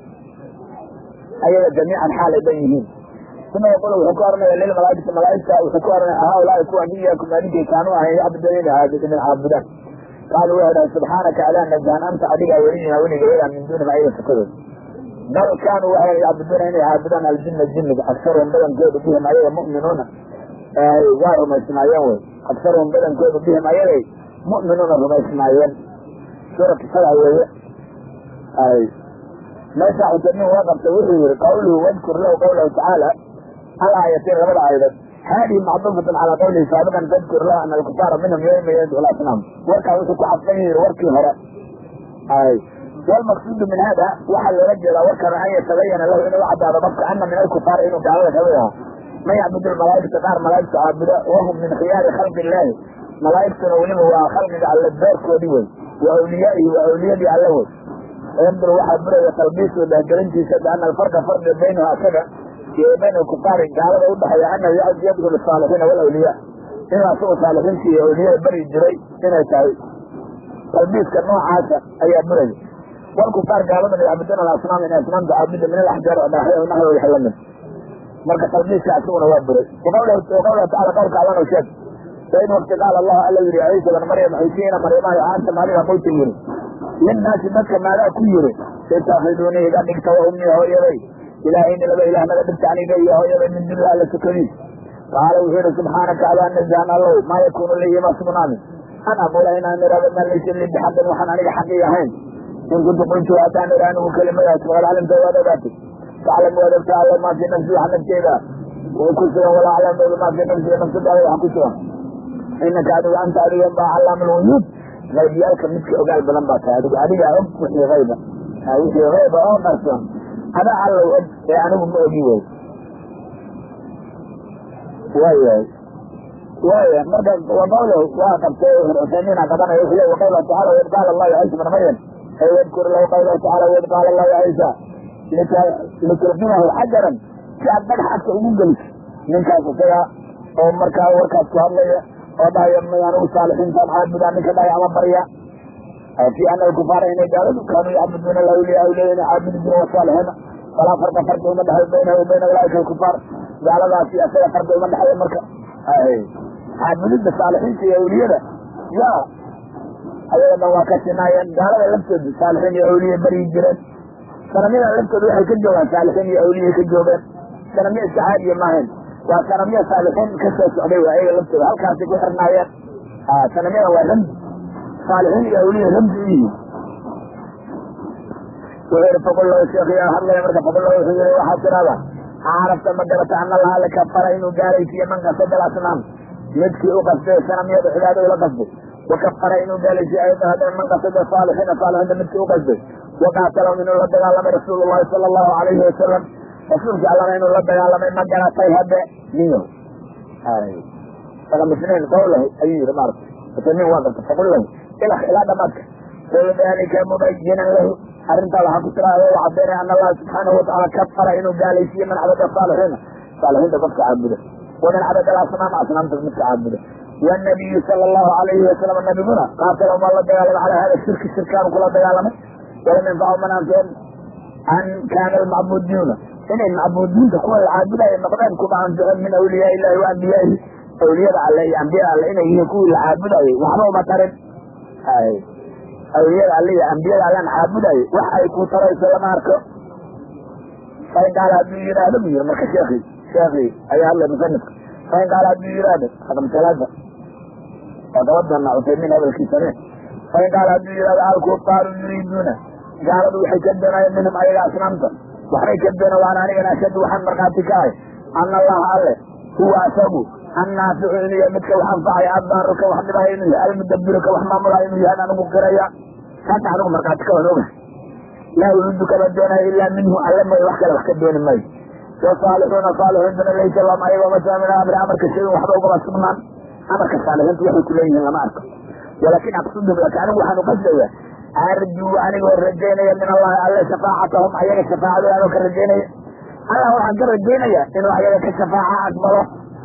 أيها جميعا حال بينهم ثم يقولوا وحكارنا للملائكة الملائكة وحكارنا هؤلاء يكون إياكم أنك كانوا يعبدون هذه من العبدان قالوا هذا سبحانك على نجان أنت عليك ولينا ولينا غيرا من دون معية سكرون بل كانوا يعبدون هنا يعبدون الجن الجن أكثرهم بدن كيف بهم أيها مؤمنون وارهم يسمعون أكثرهم بدن كيف بهم أيها مؤمنون هم يسمعون سورة السبع وهي أي ما يسعى تنيه وقف توجه قوله واذكر له قوله تعالى الآيتين غير الآيات هذه معطوفة على قوله سابقا تذكر له أن الكفار منهم يوم يدعو الأصنام وركا وسكوا حفظين وركي هراء أي والمقصود من هذا وحل رجل وكر أن يتبين له إنه وعد هذا بقى أن من الكفار إنه دعوة سويها ما يعبد الملائكة دار ملائكة عابدة وهم من خيار خلق الله ملائكة نولمه وخلق على الدار كوديوه وأوليائه وأوليائه على الله وينظر واحد برأي تلبيس وبهجرنتي سد أن الفرق فرق بينه هكذا بين الكفار قال وضح أنه يدخل الصالحين والأولياء هنا سوء صالحين في أولياء بري الجري هنا يتعوي تلبيس كالنوع عاسى أي بري والكفار قالوا من يعبدون الأصنام من أصنام تعبد من الأحجار ونحيا ونحيا ويحلمن مركز تلبيس يعسون وابري وقوله تعالى قولك على نوشد fain wakti qaala allahu alla yidhi ciisa bn maryam xuysiina maryamaha aanta maaliga qulta yiri linnaasi dadka maadaa ku yiri itakhiduunii iga dhigta wa ummii hooyaday ilaahayni laba ilaah naga dhigta aniga iyo hooyaday min duni alla sukadiis qaala wuxuu yihi subxaanaka abaa nazahan allow maa yakuunu lii ima sugnaamin an aquula inaan irahdo maa laysa lii bixaqin waxaan aniga xaqii ahayn in kuntu qultu haddaan ira anigu kelimadaas faqad calimta waad ogaatay taclam waad ogta alla maa fii nafsi waxa nafteyda way ku sugan walaa aclamu maa fii nafsi nafsadaada waxa ku sugan inaka adigu anta adiga baa callaam alguyuub qaybyaalka midka ogaal badan baa tahay adigu adigaa og wixii ayba wixii hayba oo qarsoon adaa allow og ee anigu ma ogi way waayahay waaya marka waqawlahu waa qabtay usaymiina qabanaya wuxuu leey waqawlahu tacala waid qaala allahu ciisa bna maryam ay wadkur lahu qawlahu tacala waid qaala allahu ciisa litulqinahu xajaran si aad dhagax agta ugu geliso ninkaas isaga oo markaa warkaas ku hadlaya oo dhahaya may anigu saalixiintaan caabudaa ninka dhaya ama barya fi ana alkufaara inay gaaladu kaanuu yacbuduuna alawliya awliya inay caabudi jiren wasaalixiina falaa farqa farqi uma dhexayo baynahu wa bayna ulaaika alkufaar gaaladaasi isaga farqi uma dhexayo marka caabudida saalixiinta iyo awliyada ya ayaga dhan waa ka sinaayeen gaalada laftooda saalixiin iyo awliya baryi jireen sanamyada laftooda waxay ka joogaan saalixiin iyo awliya ka joogeen sanamyo iska caadiya maahayn waa sanamyo saalixiin ka soo socday waa ayaga laftooda halkaasay ku xirnaayeen sanamyada waa ramzi saalixiin iyo awliya ramzi u yihiin wuxuu yihi faqul lahu sheekhiyaa hadlaya marka faqul lahu wuxuu yihi waxaad tiraahdaa carabta ma garata ana allaha lakafara inuu gaalaysiiyo man qasada alasnaam midkii u qasday sanamyada cibaadada la qasday wakafara inuu gaalaysiiyo aydan haddana man qasada saalixiina saalixiinta midkii u qasday waqaatalahum inuu la dagaalamay rasuulu llahi sala allahu alayhi wasalam rasuulka allana inuu la dagaalamay ma garatay hadde niyo aqamisnayn qawlahu ayuu yihi maarata usaymiin waa garta faqul lahu ila ilaa dhamaadka dalika mubayinan lahu arrintaa waxaa ku tiraahda u cadaynaya ana allaha subxaanahu watacala kafara inuu gaalaysiiye man cabada saalixiina saalixiinta qofka caabuda waman cabada alasnaama asnaamta midka caabuda wanabiyu sala allahu alayhi wasalam nabiguna qaatalahum waa la dagaalamay calaa hada shirki shirkaanu kula dagaalamay walam yanfacu man anfeen an kaana almacbuudiina inay macbuudiinta kuwa la caabudayo noqdeen kuma anficin min awliyaa illahi wa ambiyaahi awliyada alle iyo ambiyada alle inay yihiin kuwii la caabudayay waxba uma tarin awliyada alle iyo ambiyada allaan caabudayo wax ay ku tarayso lama arko fain qaala hadduu yidhaahdo bu yiri marka sheekii sheekii ayaa hadlay musanifka fain qaala hadduu yidhaahdo raqam talaata waa gabadana cusaymiin hadalkiisa ne fain qaala hadduu yidhahdo alkufaaru yuriiduuna gaaladu waxay ka doonayeen minhum ayaga asnaamta waxbay ka doona waan anigana ashadu waxaan markhaati ka ahay ana allaha alle huwa asagu annaaficu inuu yahay midka wax anfacaya addaaruka wax dhibaya inuu yahay almudabiruka wax maamulaya inuu yahay anigu qiraya kaasa anigu markhaati ka wan oga laa uriidu kama doonayo ilaa minhu alle mooye wax kale wax ka dooni maayo wasaalixuuna saalixiintuna laysa lahum ayaga masaa min amri amarka shayin waxba ugama sugnaan amarka saalixiintu waxay kuleeyihiin lama arko walaakin aqsudhum laakin anigu waxaan uqasdaya arjuu anigoo rajaynaya min allahi alle shafaacatahum ayaga shafaacadooda anoo ka rajaynaya allah waxaan ka rajaynaya inuu ayaga ka shafaaca aqbalo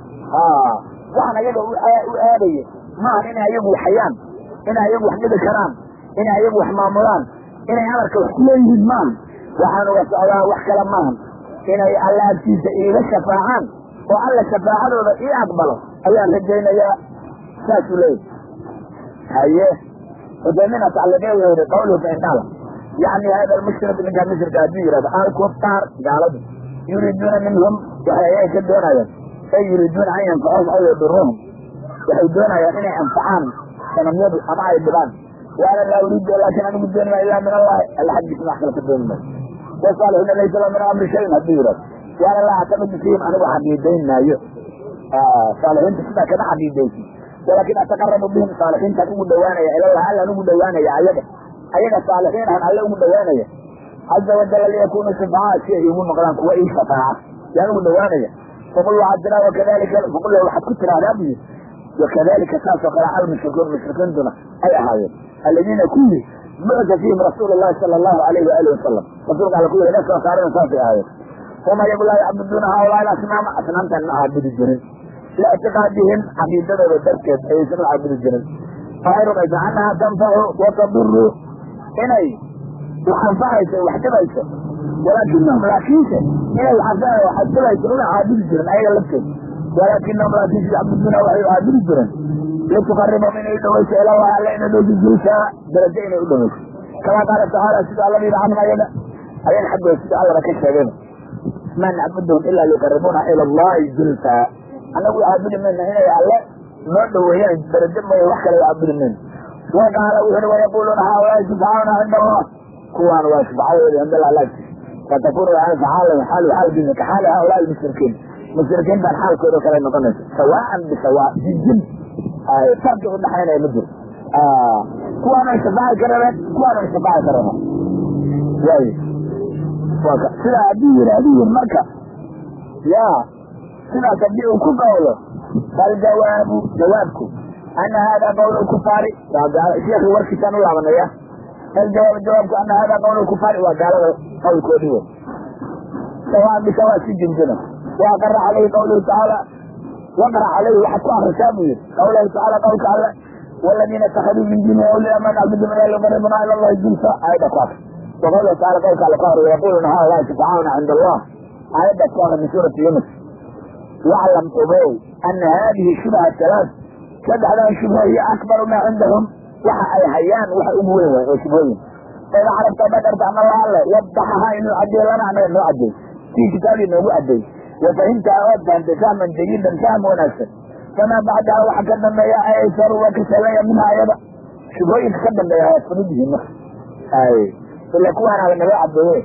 waxaan ayaga u aadaya maahan inay ayagu waxayaan inay ayagu wax dhibi karaan inay ayagu wax maamulaan inay amarka wax kuleeyihiin maahan waxaan uga socdaa wax kale maahan inay alla agtiisa iiga shafaacaan oo alla shafaacadooda ii aqbalo ayaan rajaynayaa saasuu leeyahy haye usaymiin atacliqe wuxuu yihi qawluhu fain qaala yani hada almushrik ninkaa mushrika hadduu yihahdo alkufaar gaaladu yuriiduuna minhum waxay ayaga ka doonayaan ay yuriiduuna an yanfacahum aw yaduruhum waxay doonayaan inay anfacaan sanamyadu ama ay dhibaan waana laa uriidu laakin anigu dooni maayo ilaa min allahi alla xaggiisa wax kale ka dooni maayo wasaalixuuna laysa lahum min amri shayin hadduu yihahdo waana laa actamidu fiihim anigu xaqiidayn maayo saalixiinta sidaa kama xaqiidaysi walakin ataqarabu bihim saalixiintaan ugu dhawaanaya ilallah allaan ugu dhawaanaya ayaga ayaga saalixiin ahan alle ugu dhawaanaya caza wajala liyakunu shufacaa si ay ugu noqdaan kuwa ii shafaaca yaan ugu dhawaanaya faqul waxaad tiraa wakadalika faqul waxaad ku tiraahdaa bu yiri wakadalika saasoo kale almushrikuun mushrikiintuna ay ahaayeen aladiina kuwii bucsa fiihim rasuulu llahi sala allahu alayhi waalihi wasalam rasuulka alla ku yiri na soo saarana saasay ahaayeen hum ayagu laa yacbuduuna haulaa asnaama asnaamtan ma caabudi jirin liictiqaadihim caqiidadooda darteed ayaysan u caabudi jirin waxay rumaysaa annaha tanfacu wataduru inay wax anfacayso wax dhibayso walaakinahum laakiinse inay wax dhibayso una caabudi jirin ayaga lafteed ولكنهم لا يعبدون وحي عابد الجرن لتقربهم من إلويس إلى الله على إن دوج الجلسة درجين إلويس كما قال تعالى سيد الله الذين عمنا أيضا أين حبوا سيد الله ركش هذين ما نعبدهم إلا ليقربونا إلى الله جلسة أنا أقول عابد من هنا يا الله نوده وهي درجين ما يوحك ليعبد منه وقال ويقولون هؤلاء شفعاؤنا عند الله كوان وشفعاؤنا عند الله لك فتكون الآن فحال حال حال بنا كحال هؤلاء المشركين المشركين بان حال كودو كلا نقنس سواء بسواء جد فرق النحينا يمدر كوانا شفاعة كرمت كوانا شفاعة كرمت واي وكا سلا أديه أديه المركة يا سلا تبديعوا كقوله فالجواب جوابكم أن هذا قول الكفار شيخ الوركي كان الله من إياه الجواب جوابكم أن هذا قول الكفار وقال قول كوديو سواء بسواء سجن جنة وأقر عليه قوله تعالى وقرأ عليه وحكوا رسامه قوله تعالى قول تعالى والذين اتخذوا من دونه أولياء من عبد من الله يقربنا إلى الله الجلسة آية كافر وقوله تعالى قول تعالى قهر ويقولون هؤلاء شفعاؤنا عند الله آية كافر من سورة يونس واعلم أبو أن هذه الشبهة الثلاث كد على الشبهة هي أكبر ما عندهم وحا أي حيان وحا أموين وشبهين فإذا عرفت بدرت أن الله الله يبدحها إنه يعدي لنا أنه يعدي في كتابه إنه يعدي وفهمت أود أن تفهما جيدا فهم ونفسا فما بعدها وحكنا ما يأيسر وكسلية منها أيضا شبهين تقدم بها يفرده النفس أي فلكوها على النبي عبد الله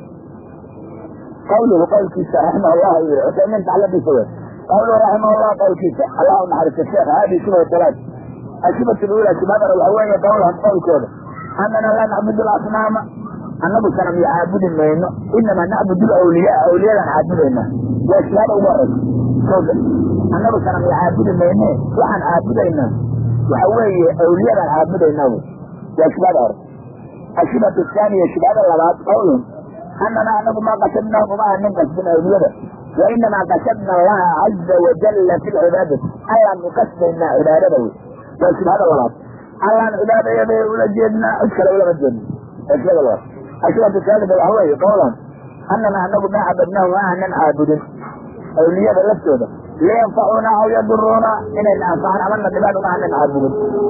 قوله قول كيسا رحمه الله عثيمين تعلم بسوى قوله رحمه الله قول كيسا اللهم حرس الشيخ هذه شبهة ثلاث الشبهة الأولى شبهة الأولى قولها قول كذا أننا لا نعبد الأصنام النبي كان يعبد منه إنما نعبد الأولياء أولياء نعبدنا وأشهد أمرك كذا النبي كان يعبد منه وحن عابدنا وحوي أولياء نعبدنا وأشهد أمرك الشبهة الثانية شبهة الغلط قولهم أننا نعبد ما قسمناه وما ننقص من أولياء وإنما قسمنا الله عز وجل في العبادة ألا نقسمنا عبادته وأشهد الغلط الله العبادة يبي ولا جدنا أشكال ولا مجدنا أشهد الله الشبهة الثالثة الأهوية قولا أننا نعبد ما عبدناه وما نعبد أولياء باللسودة لينفعونا أو يضرونا إن الأنفعنا عملنا بلاد وما نعبد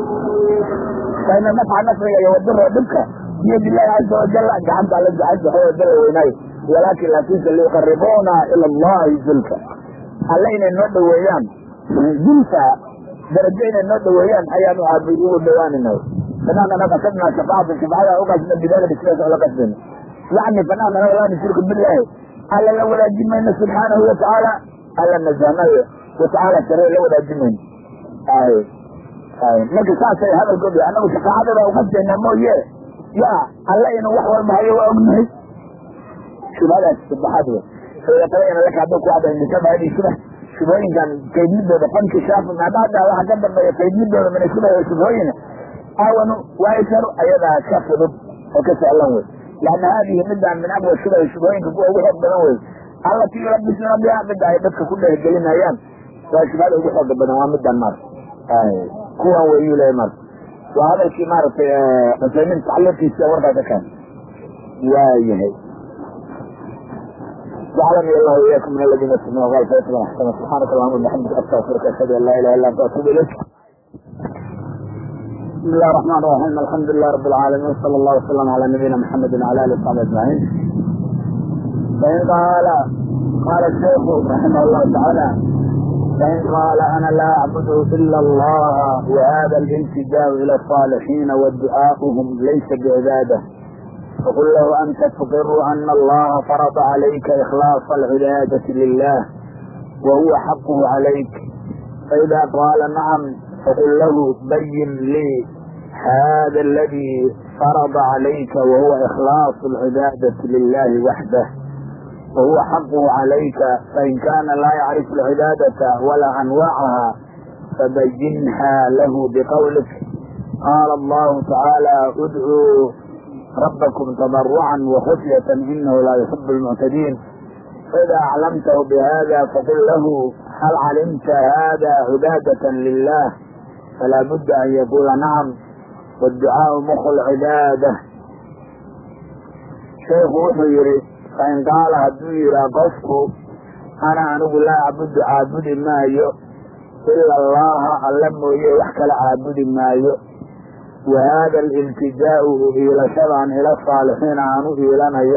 فإن النفع النفع يودر ودك بيد الله عز وجل جعلت على عز وجل ويناي ولكن لا تنسى اللي يقربونا إلى الله زلفى علينا النود ويان زلفى درجين النود ويان أيام عبدوا الدوان النور فنحن نقصدنا شفاعة شفاعة وقصدنا بذلك السياسة ولا قصدنا يعني فنحن لا نشرك بالله ألا لولا جمعنا سبحانه وتعالى ألا نزهنا وتعالى سريع لولا جمعنا آه آه لكن ساسي هذا القضي أنه شفاعة وقصدنا موية يا الله إنه وحوى المهية وأمنه شو هذا السبحات هو فإذا تبين لك عبدك واحدة إن سبع هذه شبه شبهين كان كيديد ده فن كشاف مع بعضها واحد قدم كيديد ده من الشبه والشبهين آونوا وأيسروا أيضا شاف ضد وكسر الله لأن هذه مدة من أبوى الشبه والشبهين كبوة وحب بنوي الله تيجي ربي سنة بها مدة يبدك كلها يجلين أيام فالشبه هذا وحب بنوي مدة النار قوة وإيولة مر وهذا الشيء مر في مسلمين تعلم في السور هذا كان ويهي وعلمني الله وإياكم من الذين استمعوا وقال فيصل أحسن سبحانك اللهم وبحمدك أستغفرك أشهد أن لا إله إلا أنت أتوب إليك. بسم الله الرحمن الرحيم الحمد لله رب العالمين وصلى الله وسلم على نبينا محمد وعلى آله وصحبه أجمعين. فإن قال قال الشيخ رحمه الله تعالى فإن قال أنا لا أعبد إلا الله وهذا الالتجاء إلى الصالحين ودعاؤهم ليس بعبادة فقل له أنت تقر أن الله فرض عليك إخلاص العبادة لله وهو حقه عليك فإذا قال نعم فقل له بين لي هذا الذي فرض عليك وهو إخلاص العبادة لله وحده وهو حقه عليك فإن كان لا يعرف العبادة ولا أنواعها فبينها له بقولك قال الله تعالى ادعوا ربكم تضرعا وخفية إنه لا يحب المعتدين فإذا أعلمته بهذا فقل له هل علمت هذا عبادة لله فلا بد أن يقول نعم والدعاء مخ العبادة. شيخ وحيري فإن قال هدوير قفك أنا أنه لا أعبد عابد مايو إلا الله ألم يحكى عابد مايو وهذا الالتجاء إلى شرعا إلى الصالحين عنه إلى نيه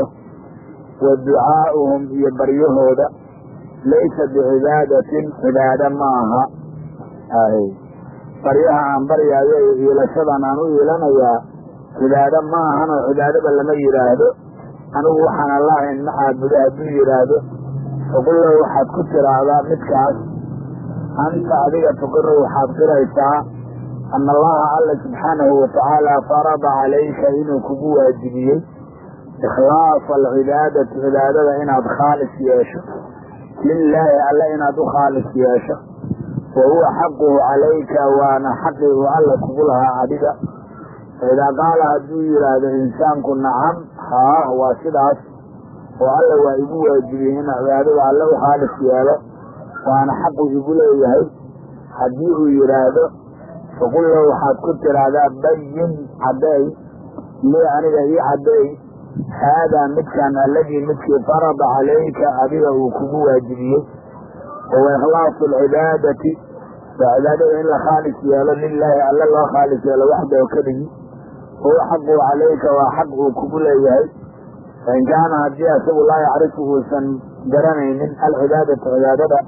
ودعاؤهم يبريه هذا ليس بعبادة عبادة معها أهي بريها عن بريها إلى شرعا عنه إلى نيه عبادة معها عبادة بل لم يراده أنه وحن الله إن عابده بيراده فقل له وحد كتر على متكاس أنت أذيك تقر وحد قريسا أن الله الله سبحانه وتعالى فرض عليك إنه كبوة الجديد إخلاص العبادة عبادة إن أدخالس ياشا لله ألا إن أدخالس ياشا وهو حقه عليك وأنا حقه ألا كبولها عبدا فإذا قال هدوي هذا الإنسان كن نعم ها هو سداس وألا وإبوه الجديد إن عبادة ألا خالص يالا وأنا حقه يقوله يهي حديه يراده فقل له حد كتر هذا بين عدي ليه أنا هي عدي هذا متكان الذي متك فرض عليك أبيه كبوة جديد هو إخلاص العبادة فعبادة إلا خالص يالا لله ألا الله خالص يالا وحده وكذب هو حقه عليك وحقه كبوة يهي فإن كان هدي أسوء لا يعرفه سنجرني من العبادة عبادة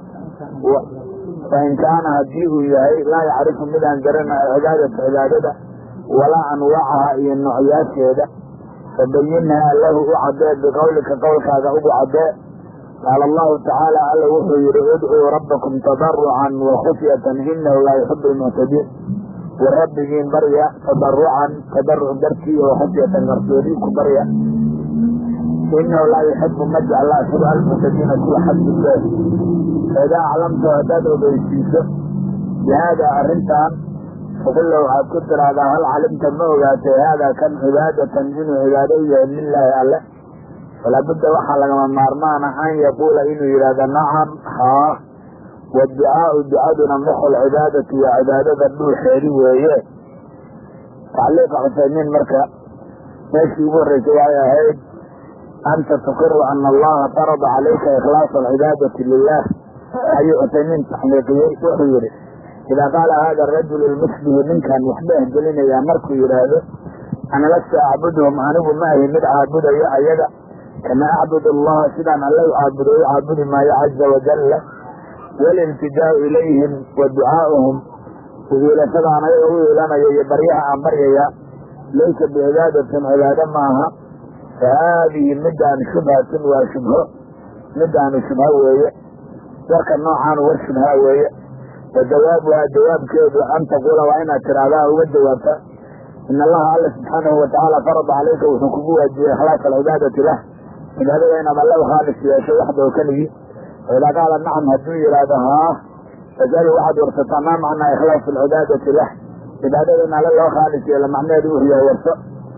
فإن كان هديه يهي لا يعرف من أنجرنا عبادة عبادة ولا أنواعها إيه النوعيات هذا فبينها له عداء بقولك قولك هذا أبو عداء قال الله تعالى على وحي ادعوا ربكم تضرعا وخفية إنه لا يحب المعتدين والرب جين بريا تضرعا تضرع دركي وخفية مرسوليك بريا إنه لا يحب مجع الله سبحانه المعتدين كل حد الله فإذا أعلمت هداده بيسيسه بهذا الرنتان فقل له كتر هذا هل علمت موجاته هذا كان عبادة إنه عبادية لله الله فلا بد وحا لما مارمانا أن يقول إنه يراد نعم ها والدعاء الدعاء نمح العبادة وعبادة الدو خيري وإيه تعليق عثيمين مركة ماشي يقول رجوعي هيد أنت تقر أن الله فرض عليك إخلاص العبادة لله أي عثيمين تحليقيين وحيري إذا قال هذا الرجل المسلم منك أن يحبه جلين يا مركو يراده أنا لست أعبدهم أنه ما هي مدعى أعبد يا أيضا كما أعبد الله سيدا أن لا يعبد يعبد ما عز وجل والالتجاء إليهم ودعاؤهم وإلى سبع نيوه لنا يبريها عن بريها ليس بعبادة عبادة معها فهذه مدى شبهة وشبهة مدى شبهة وهي وكان نوعا وشبهة وهي وجوابها جواب كيف أن تقول وإن اعتراضها هو الجواب إن الله الله سبحانه وتعالى فرض عليك وحكموه إخلاص العبادة له إن هذا إنما الله خالص يا شيء وحده وكله وإذا قال نعم هدوي إرادها فجال واحد ورثتنا معنى إخلاص العبادة له إذا هذا إن الله خالص يا لمعنى يدوه يا ورثة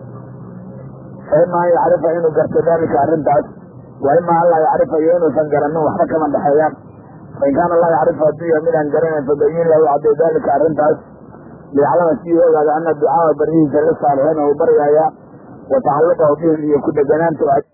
فإما يعرف إنه قرت ذلك أرنتاس وإما الله يعرف إنه سنقرنه وحكما بحيان فإن كان الله يعرف هدوية من أنقرنه فبين له عبد ذلك أرنتاس ليعلم فيه أن الدعاء بريه جلس على هنا وبريها وتعلقه بهم يكون جنانته